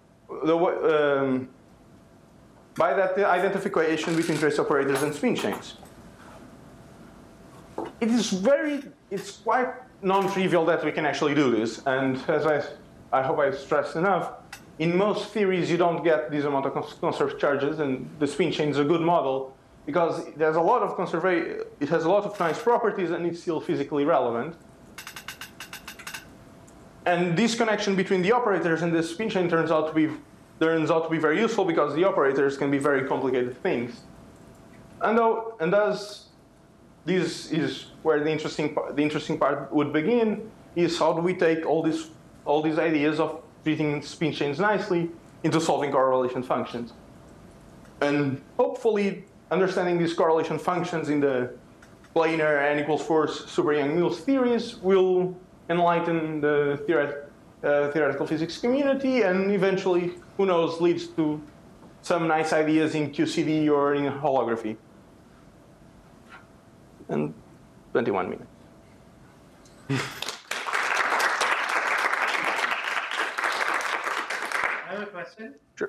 by that the identification between trace operators and spin chains. It's quite non-trivial that we can actually do this, and as I I hope I stressed enough, in most theories you don't get this amount of conserved charges, and the spin chain is a good model because there's a lot of it has a lot of nice properties and it's still physically relevant. And this connection between the operators and the spin chain turns out to be very useful because the operators can be very complicated things. And thus, this is where the interesting part would begin, is how do we take all these ideas of treating spin chains nicely into solving correlation functions. And hopefully understanding these correlation functions in the planar n=4 super Yang-Mills theories will enlighten the theoretical physics community, and eventually, who knows, leads to some nice ideas in QCD or in holography. And 21 minutes. I have a question. Sure.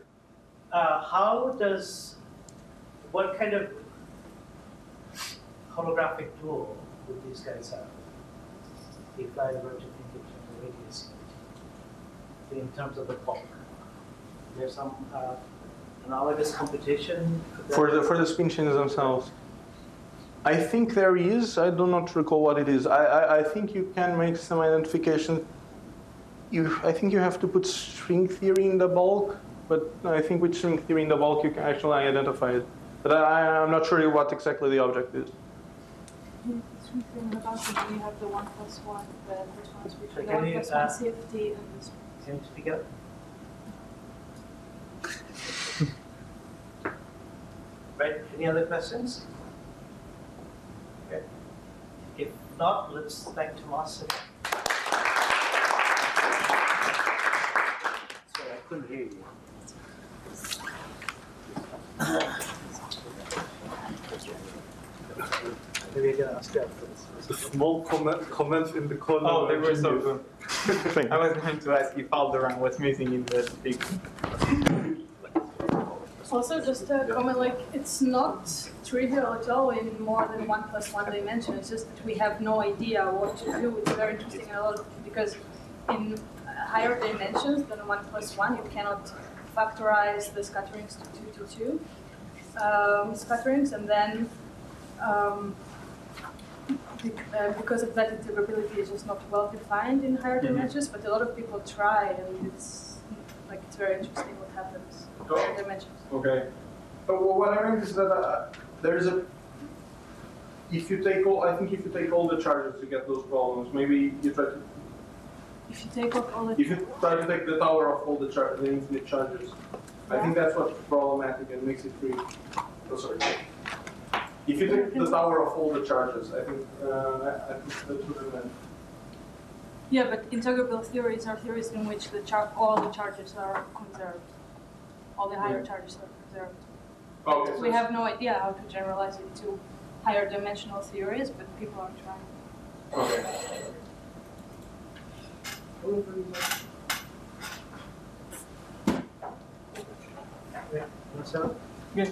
What kind of holographic tool would these guys have? If I were to think it from the radius unit, in terms of the bulk, there's some analogous computation for the spin chains themselves. I think there is. I do not recall what it is. I think you can make some identification. I think you have to put string theory in the bulk, but I think with string theory in the bulk you can actually identify it. But I'm not sure what exactly the object is. You have the 1+1, the corresponds between the Can you, 1+1 CFT and this. Can you speak up? Right, any other questions? Okay. If not, let's thank Tomas. Sorry, I couldn't hear you. Maybe I can ask you after this. The small comments in the corner. Oh, they were so good. I was going to ask if Alderan was missing in the speak. Also, just a comment, like, it's not trivial at all in more than 1+1 dimension. It's just that we have no idea what to do. It's very interesting in a lot of, because in higher dimensions than 1+1, you cannot factorize the scatterings to 2 to 2 scatterings, and then because of that, integrability is just not well defined in higher dimensions. But a lot of people try, and it's very interesting what happens in higher dimensions. Okay. So what I meant is that there's a. If you take all the charges, you get those problems. Maybe you try to. If you take off all the. If you try to take the tower of all the infinite charges, I think that's what's problematic and makes it free. Oh, sorry. If you take the tower of all the charges, I think that's what I meant. Yeah, but integrable theories are theories in which all the charges are conserved. All the higher charges are conserved. Okay, so we have no idea how to generalize it to higher dimensional theories, but people are trying. Okay. Yes.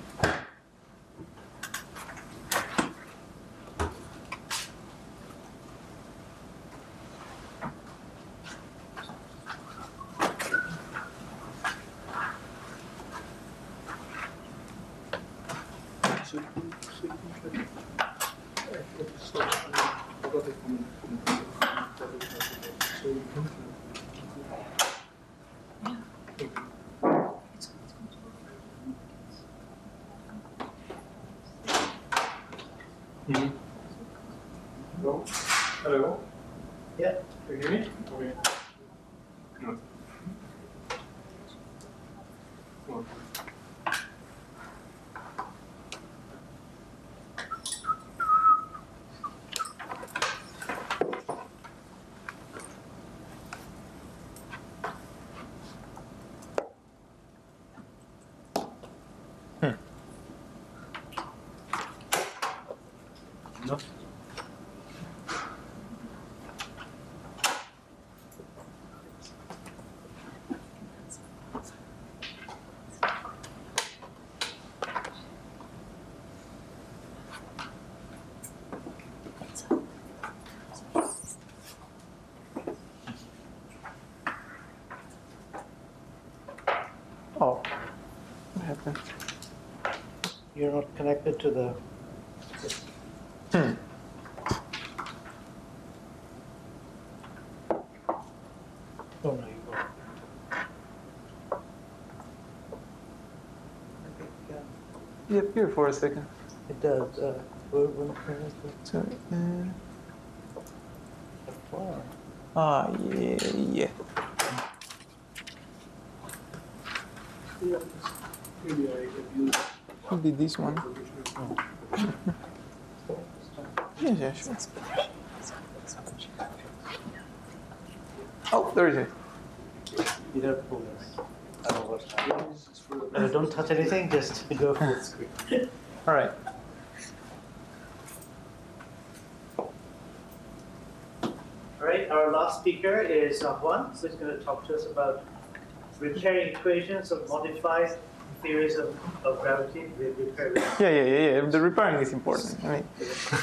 Hello? Hello? Yeah. Can you hear me? Okay. No. No. No. Okay. You're not connected to the. Oh, no, you go. He appeared for a second. It does. When Sorry. Yeah. Maybe this one. Yeah, sure. Oh, there is it. You don't pull this. No, don't touch anything, just go full screen. All right. All right, our last speaker is Juan, who's going to talk to us about repairing equations of modified theories of gravity with repair. Yeah. The repairing is important. I mean,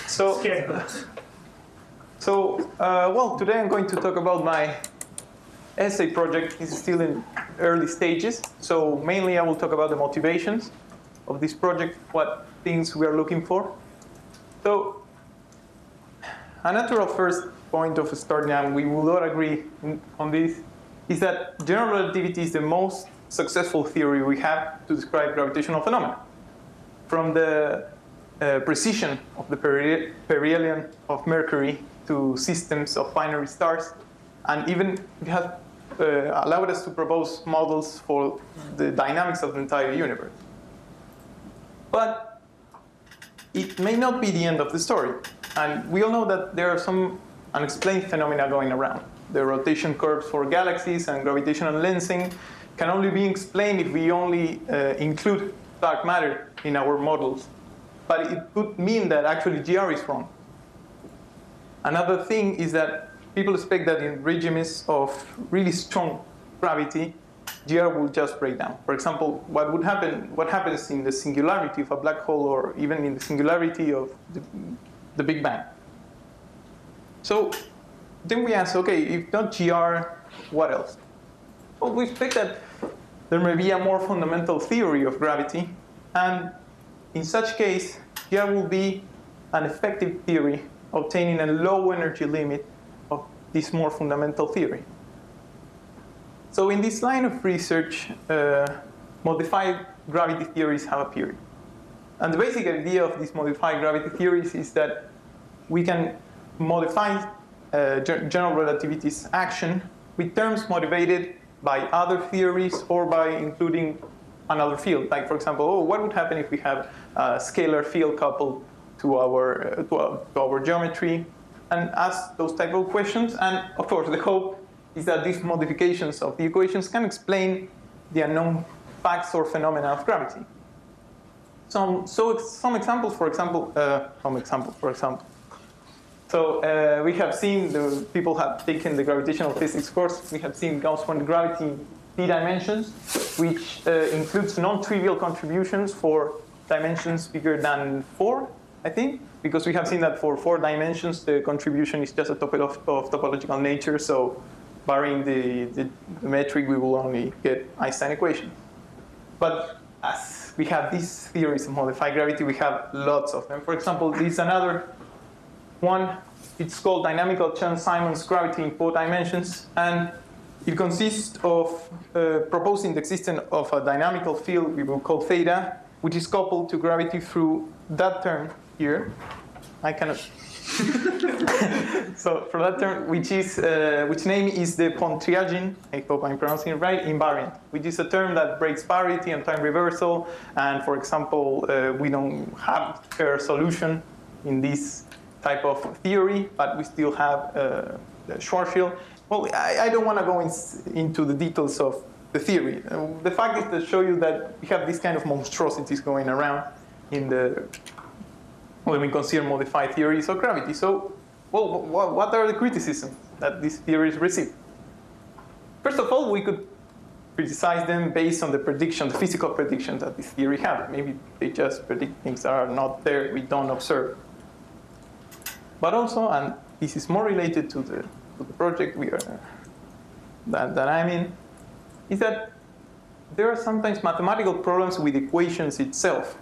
well, today I'm going to talk about my essay project. It's still in early stages, so mainly I will talk about the motivations of this project, what things we are looking for. So, a natural first point of starting, and we will all agree on this, is that general relativity is the most successful theory we have to describe gravitational phenomena. From the precision of the perihelion of Mercury to systems of binary stars, and even it has allowed us to propose models for the dynamics of the entire universe. But it may not be the end of the story. And we all know that there are some unexplained phenomena going around. The rotation curves for galaxies and gravitational lensing can only be explained if we only include dark matter in our models. But it could mean that actually GR is wrong. Another thing is that people expect that in regimes of really strong gravity, GR will just break down. For example, what happens in the singularity of a black hole, or even in the singularity of the Big Bang. So then we ask, okay, if not GR, what else? Well, we expect that there may be a more fundamental theory of gravity, and in such case, GR will be an effective theory obtaining a low energy limit of this more fundamental theory. So in this line of research, modified gravity theories have appeared. And the basic idea of these modified gravity theories is that we can modify general relativity's action with terms motivated by other theories or by including another field. Like, for example, what would happen if we have a scalar field coupled to our geometry, and ask those type of questions. And of course, the hope is that these modifications of the equations can explain the unknown facts or phenomena of gravity. Some examples, for example. So we have seen, the people have taken the gravitational physics course, we have seen Gauss-Bonnet gravity in d dimensions, which includes non-trivial contributions for dimensions bigger than 4, I think, because we have seen that for 4 dimensions, the contribution is just a topic of topological nature, so barring the metric, we will only get Einstein equations. But as we have these theories of modified gravity, we have lots of them. For example, this is another one. It's called dynamical Chern-Simons gravity in 4 dimensions, and it consists of proposing the existence of a dynamical field we will call theta, which is coupled to gravity through that term here. I cannot. So for that term, which name is the Pontryagin, I hope I'm pronouncing it right, invariant, which is a term that breaks parity and time reversal. And for example, we don't have a solution in this type of theory, but we still have the Schwarzschild. Well, I don't want to go into the details of the theory. The fact is to show you that we have these kind of monstrosities going around in when we consider modified theories of gravity. So, well, what are the criticisms that these theories receive? First of all, we could criticize them based on the prediction, the physical predictions that this theory has. Maybe they just predict things that are not there, we don't observe. But also, and this is more related to the project that I'm in, is that there are sometimes mathematical problems with equations itself.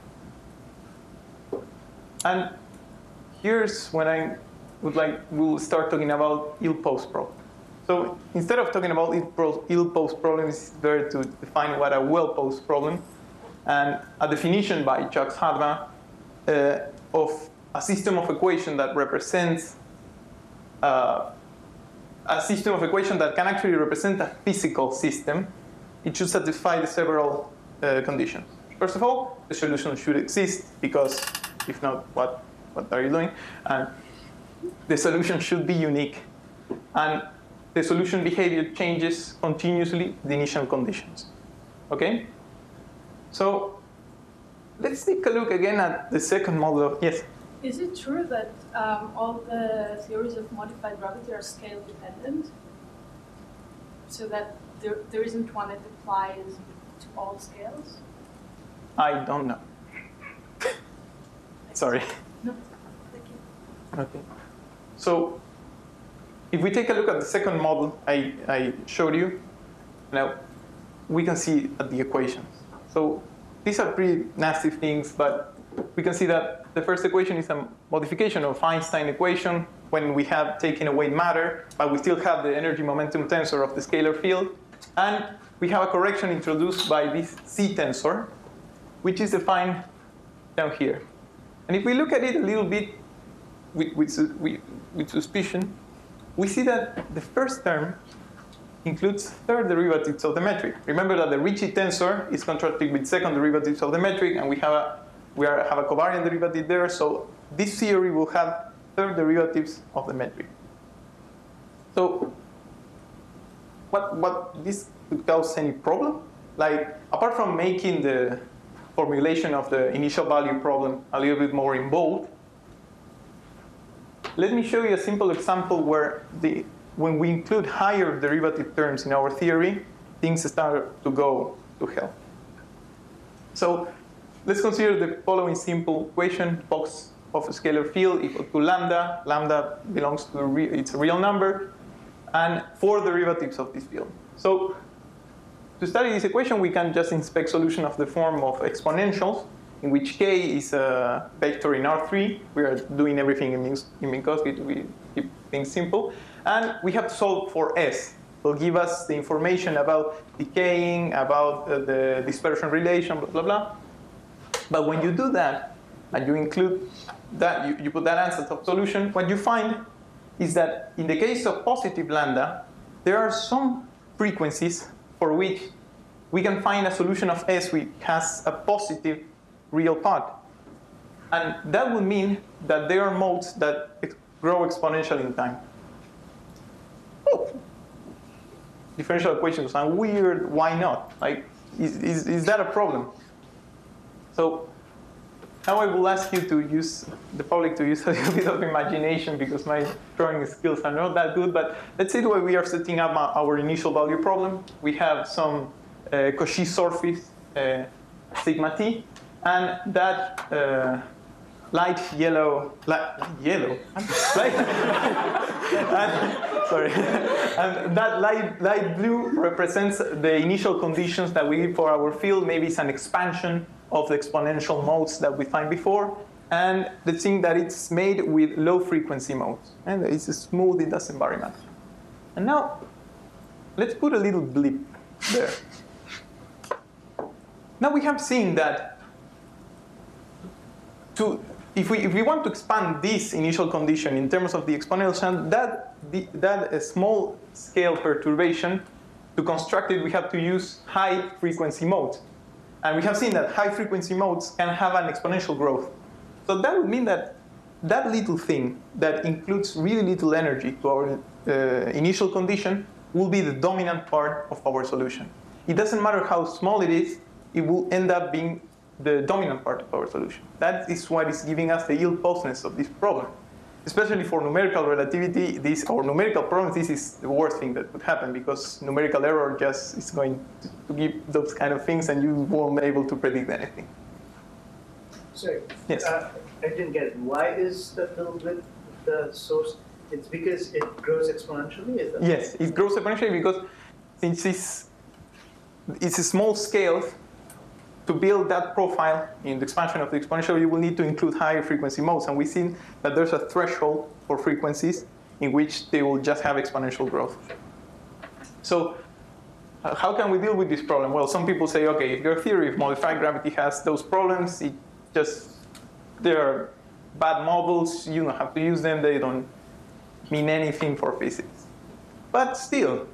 And here's when we'll start talking about ill-posed problems. So instead of talking about ill-posed problems, it's better to define what a well-posed problem. And a definition by Jacques Hadamard of a system of equation that represents a system of equation that can actually represent a physical system. It should satisfy the several conditions. First of all, the solution should exist, because if not, what are you doing? And the solution should be unique. And the solution behavior changes continuously the initial conditions. Okay? So let's take a look again at the second model. Yes? Is it true that all the theories of modified gravity are scale dependent? So that there isn't one that applies to all scales? I don't know. Sorry. No, thank you. Okay. So if we take a look at the second model I showed you, now we can see at the equations. So these are pretty nasty things, but we can see that the first equation is a modification of Einstein equation when we have taken away matter, but we still have the energy momentum tensor of the scalar field. And we have a correction introduced by this C tensor, which is defined down here. And if we look at it a little bit with suspicion, we see that the first term includes third derivatives of the metric. Remember that the Ricci tensor is contrasted with second derivatives of the metric, and we have a covariant derivative there. So this theory will have third derivatives of the metric. So what this could cause any problem? Like, apart from making the formulation of the initial value problem a little bit more involved, let me show you a simple example where when we include higher derivative terms in our theory, things start to go to hell. So let's consider the following simple equation: box of a scalar field equal to lambda. Lambda belongs to it's a real number, and 4 derivatives of this field. So to study this equation, we can just inspect solution of the form of exponentials, in which k is a vector in R3. We are doing everything in Minkowski to keep things simple. And we have to solve for S. It will give us the information about decaying, about the dispersion relation, blah, blah, blah. But when you do that, and you include that, you put that answer of solution, what you find is that in the case of positive lambda, there are some frequencies for which we can find a solution of S which has a positive real part. And that would mean that there are modes that grow exponentially in time. Oh, differential equations sound weird. Why not? Like, is that a problem? So now I will ask you to use, the public to use a little bit of imagination, because my drawing skills are not that good. But let's say the way we are setting up our initial value problem. We have some Cauchy surface, sigma t, and that light yellow, sorry, and that light blue represents the initial conditions that we give for our field. Maybe it's an expansion of the exponential modes that we find before, and the thing that it's made with low frequency modes, and it's smooth, it doesn't vary much. And now let's put a little blip there. Now we have seen that if we want to expand this initial condition in terms of the exponential, that small scale perturbation, to construct it, we have to use high frequency modes. And we have seen that high frequency modes can have an exponential growth. So that would mean that that little thing that includes really little energy to our initial condition will be the dominant part of our solution. It doesn't matter how small it is, it will end up being the dominant part of our solution. That is what is giving us the ill-posedness of this problem. Especially for numerical relativity, or numerical problems, this is the worst thing that could happen, because numerical error just is going to give those kind of things, and you won't be able to predict anything. Sorry, yes. I didn't get it. Why is that little bit the source? It's because it grows exponentially? Is that yes, it grows exponentially because since it's it's a small scale. To build that profile in the expansion of the exponential, you will need to include higher frequency modes. And we've seen that there's a threshold for frequencies in which they will just have exponential growth. So how can we deal with this problem? Well, some people say, OK, if your theory of modified gravity has those problems, they're bad models. You don't have to use them. They don't mean anything for physics. But still,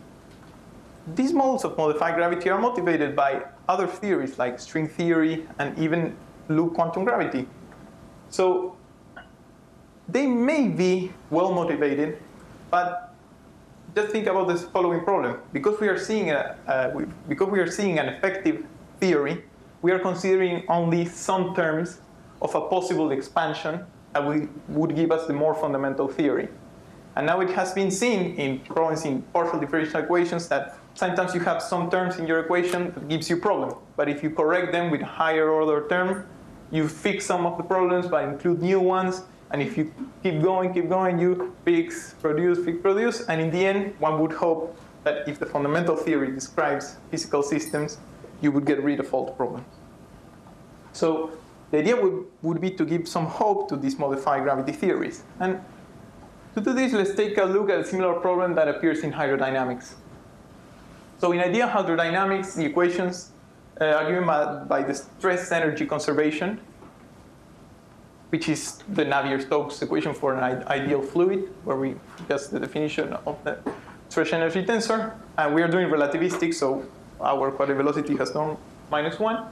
these models of modified gravity are motivated by other theories like string theory and even loop quantum gravity. So they may be well motivated, but just think about this following problem. Because we are seeing an effective theory, we are considering only some terms of a possible expansion that would give us the more fundamental theory. And now it has been seen in problems in partial differential equations that sometimes you have some terms in your equation that gives you a problem. But if you correct them with a higher order term, you fix some of the problems but include new ones. And if you keep going, you fix, produce. And in the end, one would hope that if the fundamental theory describes physical systems, you would get rid of all the problems. So the idea would be to give some hope to these modified gravity theories. And to do this, let's take a look at a similar problem that appears in hydrodynamics. So in ideal hydrodynamics, the equations are given by the stress energy conservation, which is the Navier-Stokes equation for an ideal fluid, where we just the definition of the stress energy tensor. And we are doing relativistic, so our quadratic velocity has norm -1.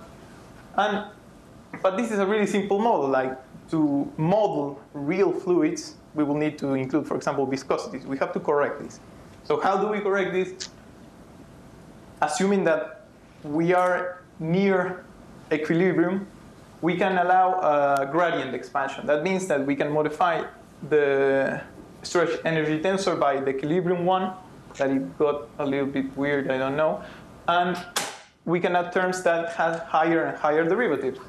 But this is a really simple model. Like to model real fluids, we will need to include, for example, viscosities. We have to correct this. So how do we correct this? Assuming that we are near equilibrium, we can allow a gradient expansion. That means that we can modify the stress energy tensor by the equilibrium one, that it got a little bit weird, I don't know. And we can add terms that have higher and higher derivatives.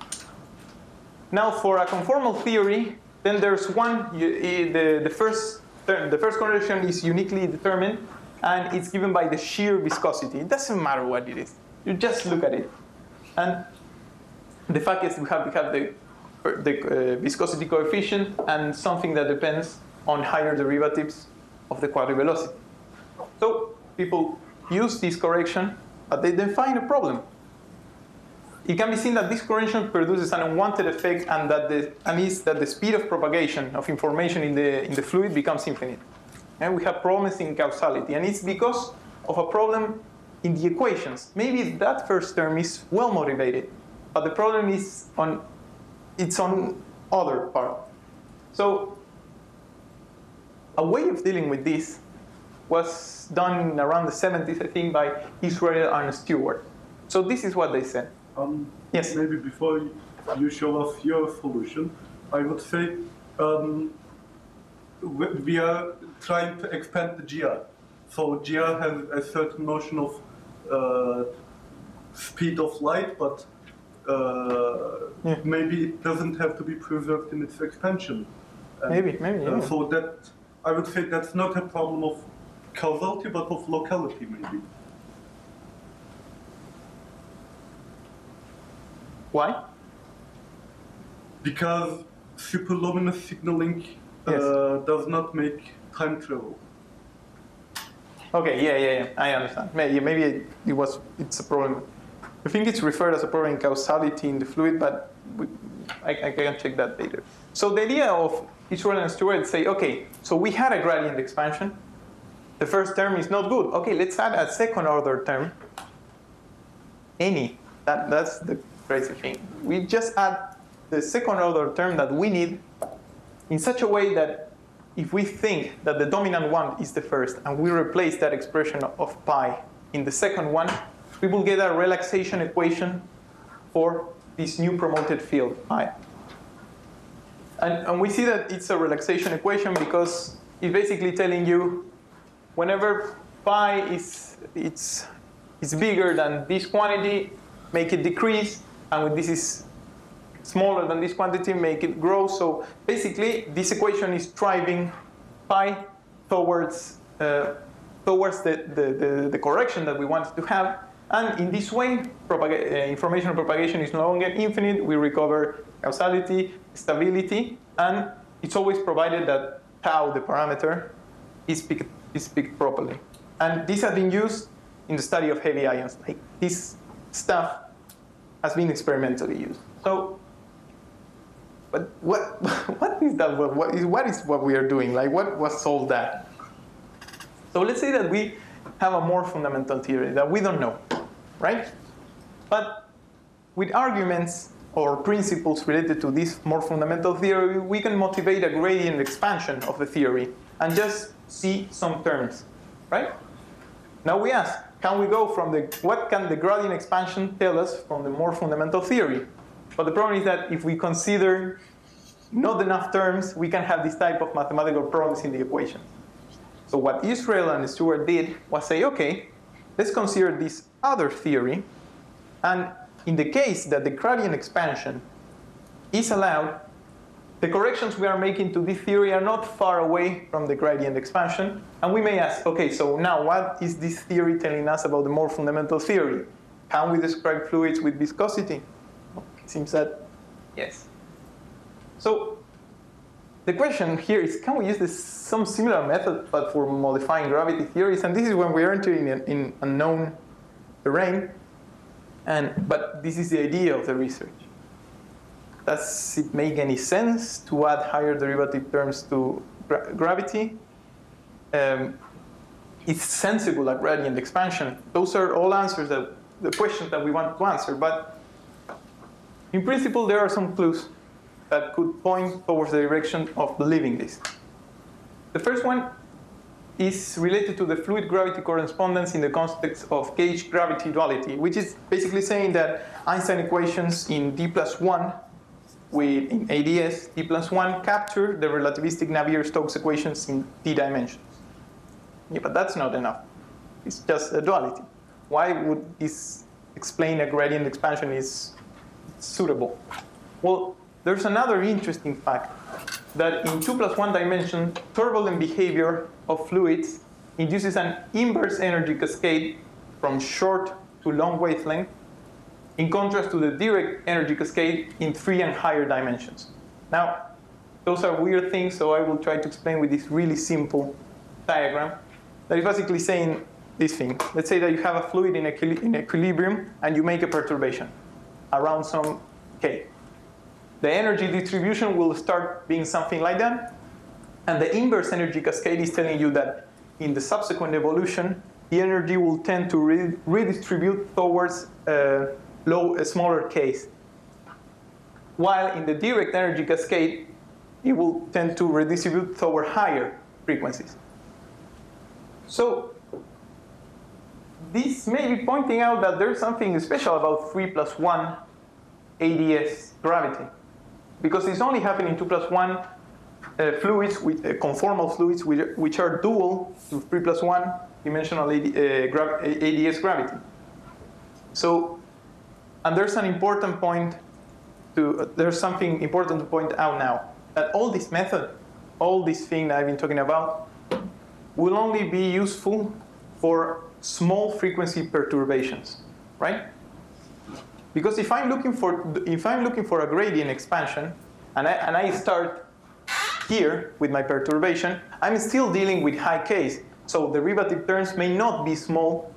Now for a conformal theory, then there's one, the first condition is uniquely determined, and it's given by the shear viscosity. It doesn't matter what it is. You just look at it. And the fact is we have the viscosity coefficient and something that depends on higher derivatives of the quadratic velocity. So people use this correction, but they then find a problem. It can be seen that this correction produces an unwanted effect, and is that the speed of propagation of information in the fluid becomes infinite. And we have problems in causality, and it's because of a problem in the equations. Maybe that first term is well motivated, but the problem is on other part. So a way of dealing with this was done around the 70s, I think, by Israel and Stewart. So this is what they said. Yes. Maybe before you show off your solution, I would say we are trying to expand the GR. So GR has a certain notion of speed of light, but maybe it doesn't have to be preserved in its expansion. And, maybe. Yeah. So that I would say that's not a problem of causality, but of locality, maybe. Why? Because superluminous signaling does not make time travel. Okay, yeah, I understand. Maybe it's a problem. I think it's referred as a problem in causality in the fluid, but I can check that later. So the idea of Israel and Stewart say, okay, so we had a gradient expansion. The first term is not good. Okay, let's add a second order term. That's the crazy thing. We just add the second order term that we need in such a way that if we think that the dominant one is the first and we replace that expression of pi in the second one, we will get a relaxation equation for this new promoted field pi. And we see that it's a relaxation equation because it's basically telling you whenever pi is bigger than this quantity, make it decrease, and when this is smaller than this quantity, make it grow. So basically, this equation is driving pi towards the correction that we want to have. And in this way, information propagation is no longer infinite. We recover causality, stability, and it's always provided that tau, the parameter, is picked properly. And this has been used in the study of heavy ions. Like, this stuff has been experimentally used. So, but what is that? What is what we are doing? Like, what was all that? So let's say that we have a more fundamental theory that we don't know, right? But with arguments or principles related to this more fundamental theory, we can motivate a gradient expansion of the theory and just see some terms, right? Now we ask, can we go from what can the gradient expansion tell us from the more fundamental theory? But the problem is that if we consider not enough terms, we can have this type of mathematical problems in the equation. So what Israel and Stewart did was say, okay, let's consider this other theory. And in the case that the gradient expansion is allowed, the corrections we are making to this theory are not far away from the gradient expansion. And we may ask, okay, so now what is this theory telling us about the more fundamental theory? Can we describe fluids with viscosity? It seems that yes. So the question here is, can we use some similar method but for modifying gravity theories? And this is when we are entering in unknown terrain. But this is the idea of the research. Does it make any sense to add higher derivative terms to gravity? Is sensible a gradient expansion? Those are all answers the questions that we want to answer. But in principle, there are some clues that could point towards the direction of believing this. The first one is related to the fluid gravity correspondence in the context of gauge gravity duality, which is basically saying that Einstein equations in D+1 in ADS, D+1 capture the relativistic Navier-Stokes equations in D dimensions. Yeah, but that's not enough. It's just a duality. Why would this explain a gradient expansion is suitable? Well, there's another interesting fact that in 2+1 dimension, turbulent behavior of fluids induces an inverse energy cascade from short to long wavelength, in contrast to the direct energy cascade in 3 and higher dimensions. Now, those are weird things, so I will try to explain with this really simple diagram that is basically saying this thing. Let's say that you have a fluid in equilibrium and you make a perturbation around some K. The energy distribution will start being something like that. And the inverse energy cascade is telling you that in the subsequent evolution, the energy will tend to redistribute towards smaller Ks. While in the direct energy cascade, it will tend to redistribute toward higher frequencies. So this may be pointing out that there's something special about 3+1 ADS gravity, because it's only happening in 2+1 fluids, conformal fluids, which are dual to 3+1 dimensional ADS gravity. So, and there's an important point there's something important to point out now, that all this method, all this thing that I've been talking about, will only be useful for small frequency perturbations, right? Because if I'm looking for a gradient expansion, and I start here with my perturbation, I'm still dealing with high Ks. So derivative terms may not be small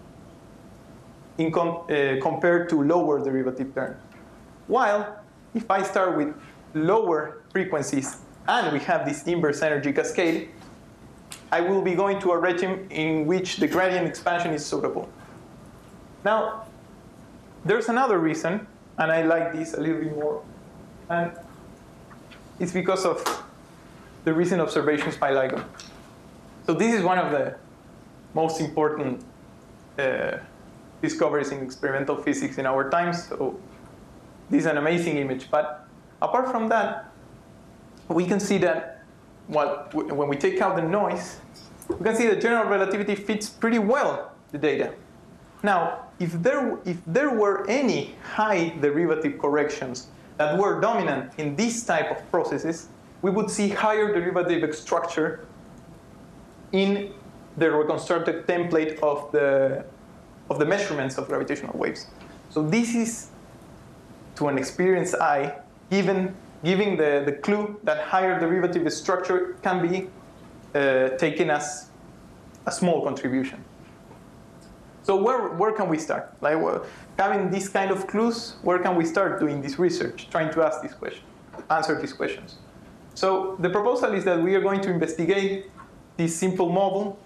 compared to lower derivative terms. While if I start with lower frequencies and we have this inverse energy cascade, I will be going to a regime in which the gradient expansion is suitable. Now, there's another reason, and I like this a little bit more, and it's because of the recent observations by LIGO. So this is one of the most important discoveries in experimental physics in our times. So this is an amazing image. But apart from that, we can see that when we take out the noise, we can see that general relativity fits pretty well the data. Now, if there were any high derivative corrections that were dominant in this type of processes, we would see higher derivative structure in the reconstructed template of the of the measurements of gravitational waves. So this is, to an experienced eye, giving the clue that higher derivative structure can be taken as a small contribution. So where can we start? Like, having these kind of clues, where can we start doing this research, trying to ask these questions, answer these questions? So the proposal is that we are going to investigate this simple model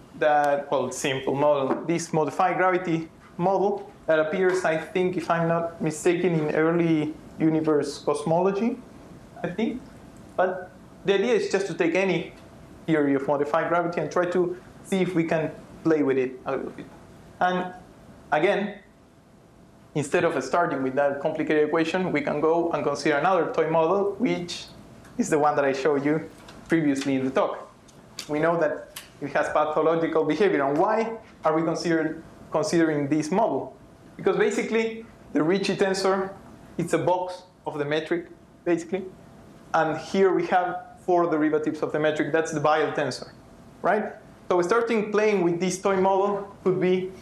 this modified gravity model that appears, I think, if I'm not mistaken, in early universe cosmology, I think. But the idea is just to take any theory of modified gravity and try to see if we can play with it a little bit. And again, instead of starting with that complicated equation, we can go and consider another toy model, which is the one that I showed you previously in the talk. We know that it has pathological behavior. And why are we considering this model? Because basically, the Ricci tensor, it's a box of the metric, basically. And here we have 4 derivatives of the metric. That's the Weyl tensor, right? So starting playing with this toy model could be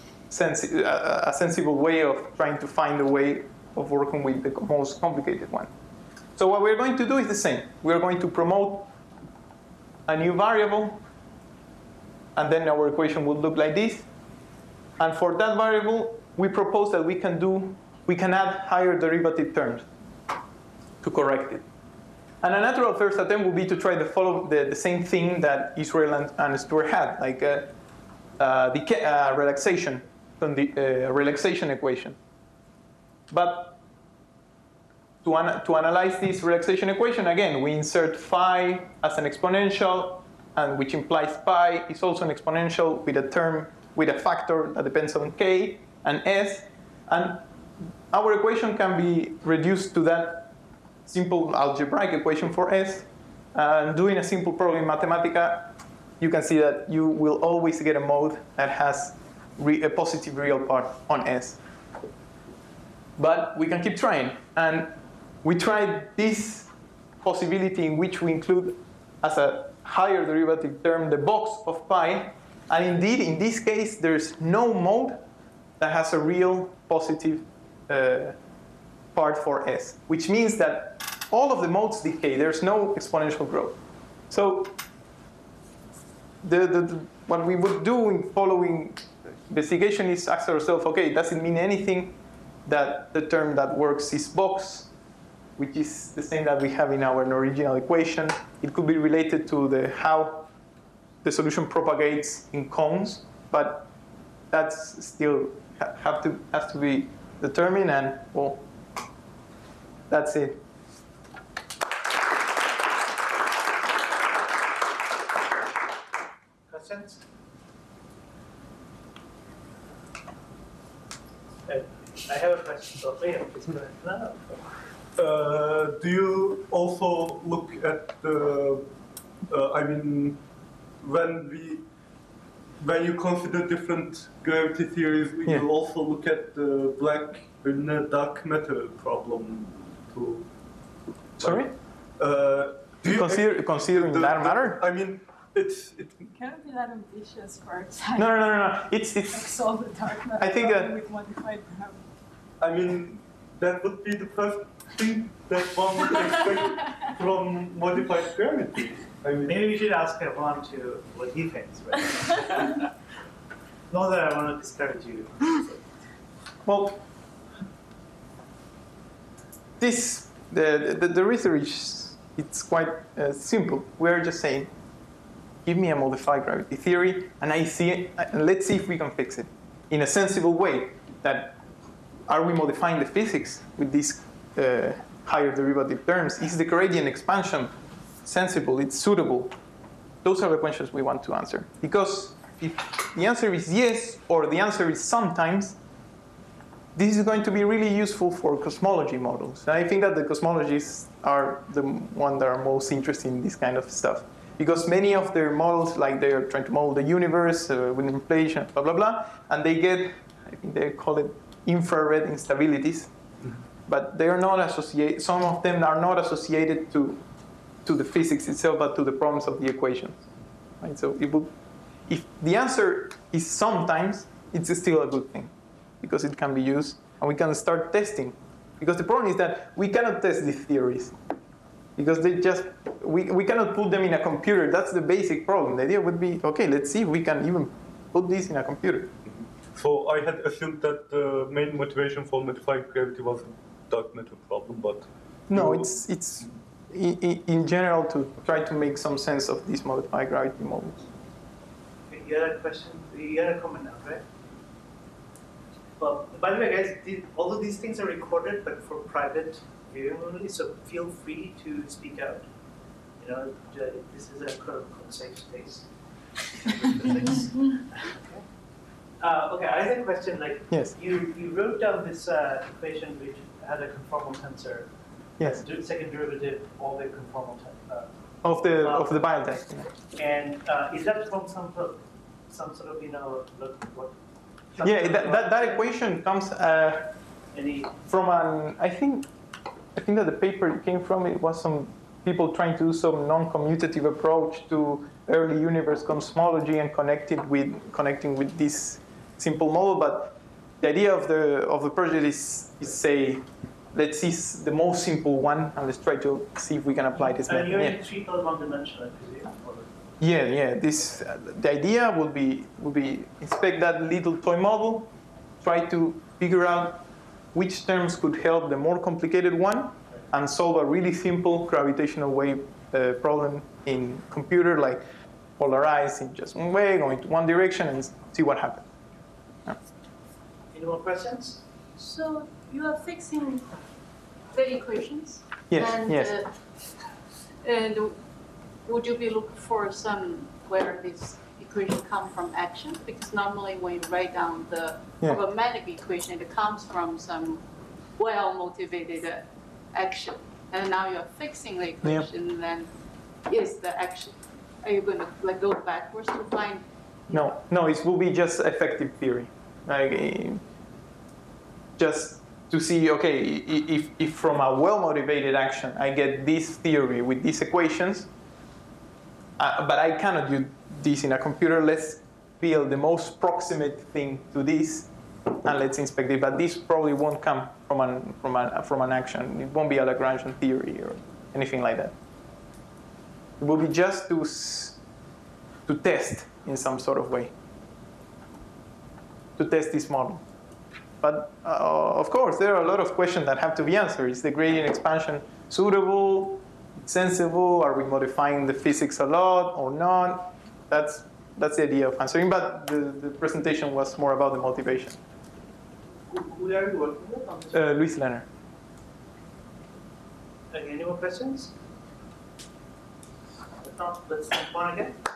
a sensible way of trying to find a way of working with the most complicated one. So what we're going to do is the same. We're going to promote a new variable, and then our equation would look like this. And for that variable, we propose that we can add higher derivative terms to correct it. And a natural first attempt would be to try to follow the same thing that Israel and Stuart had, like the relaxation equation. But to analyze this relaxation equation, again, we insert phi as an exponential, and which implies pi is also an exponential with a term, with a factor that depends on k and s. And our equation can be reduced to that simple algebraic equation for s. And doing a simple program in Mathematica, you can see that you will always get a mode that has a positive real part on s. But we can keep trying. And we tried this possibility in which we include as a higher derivative term the box of pi. And indeed, in this case, there's no mode that has a real positive part for s, which means that all of the modes decay. There's no exponential growth. So what we would do in following investigation is ask ourselves, okay, does it mean anything that the term that works is box, which is the same that we have in our original equation? It could be related to how the solution propagates in cones, but that's still has to be determined, and well, that's it. Questions? I have a question. So, yeah, please go ahead. No. Do you also look at the, when you consider different gravity theories, you also look at the black and dark matter problem too? Sorry? Do you considering dark matter? I mean, it Can't be that ambitious for our No. It's like solve the dark matter I think that with modified gravity. I mean, that would be the first thing that one would expect from modified gravity. I mean, maybe we should ask everyone to what he thinks, right? Not that I want to discourage you. well, the research, it's quite simple. We're just saying, give me a modified gravity theory, and I see it, and let's see if we can fix it in a sensible way. That are we modifying the physics with these higher derivative terms? Is the gradient expansion sensible? It's suitable? Those are the questions we want to answer. Because if the answer is yes, or the answer is sometimes, this is going to be really useful for cosmology models. And I think that the cosmologists are the ones that are most interested in this kind of stuff. Because many of their models, like they're trying to model the universe with inflation, blah, blah, blah, and they get, I think they call it infrared instabilities. But they are not associated, some of them are not associated to the physics itself, but to the problems of the equations. Right? So if the answer is sometimes, it's still a good thing because it can be used and we can start testing. Because the problem is that we cannot test these theories because we cannot put them in a computer. That's the basic problem. The idea would be, okay, let's see if we can even put this in a computer. So I had assumed that the main motivation for modifying gravity was a dark matter problem, but no, it's in general to try to make some sense of these modified gravity models. You had a question, you had a comment now, right? Well, by the way, guys, all of these things are recorded, but for private viewing only, so feel free to speak out. You know, this is a safe space. Okay, I had a question. Like, yes. You wrote down this equation which had a conformal tensor. Yes. Second derivative of the conformal tensor. Of the biotech. And is that from some sort of, you know, what? Yeah, that equation comes from an. I think that the paper it came from, it was some people trying to do some non-commutative approach to early universe cosmology and connecting with this simple model. But the idea of the project is say, let's see the most simple one and let's try to see if we can apply this method. And you're in 3+1 dimension, I presume. Yeah. This the idea would be inspect that little toy model, try to figure out which terms could help the more complicated one, and solve a really simple gravitational wave problem in computer, like polarized in just one way, going to one direction, and see what happens. Yeah. Any more questions? So you are fixing the equations. Yes. And, yes. And would you be looking for some where this equation comes from action? Because normally when you write down the problematic equation, it comes from some well-motivated action. And now you're fixing the equation, then is the action. Are you going to go backwards to find? No, it will be just effective theory. Like, just to see, okay, if from a well-motivated action I get this theory with these equations, but I cannot do this in a computer, let's build the most proximate thing to this, and let's inspect it. But this probably won't come from an action. It won't be a Lagrangian theory or anything like that. It will be just to test in some sort of way, to test this model. But of course, there are a lot of questions that have to be answered. Is the gradient expansion suitable, sensible? Are we modifying the physics a lot or not? That's the idea of answering. But the presentation was more about the motivation. Who are you working with on this? Luis Lerner. Any more questions? If not, let's move on again.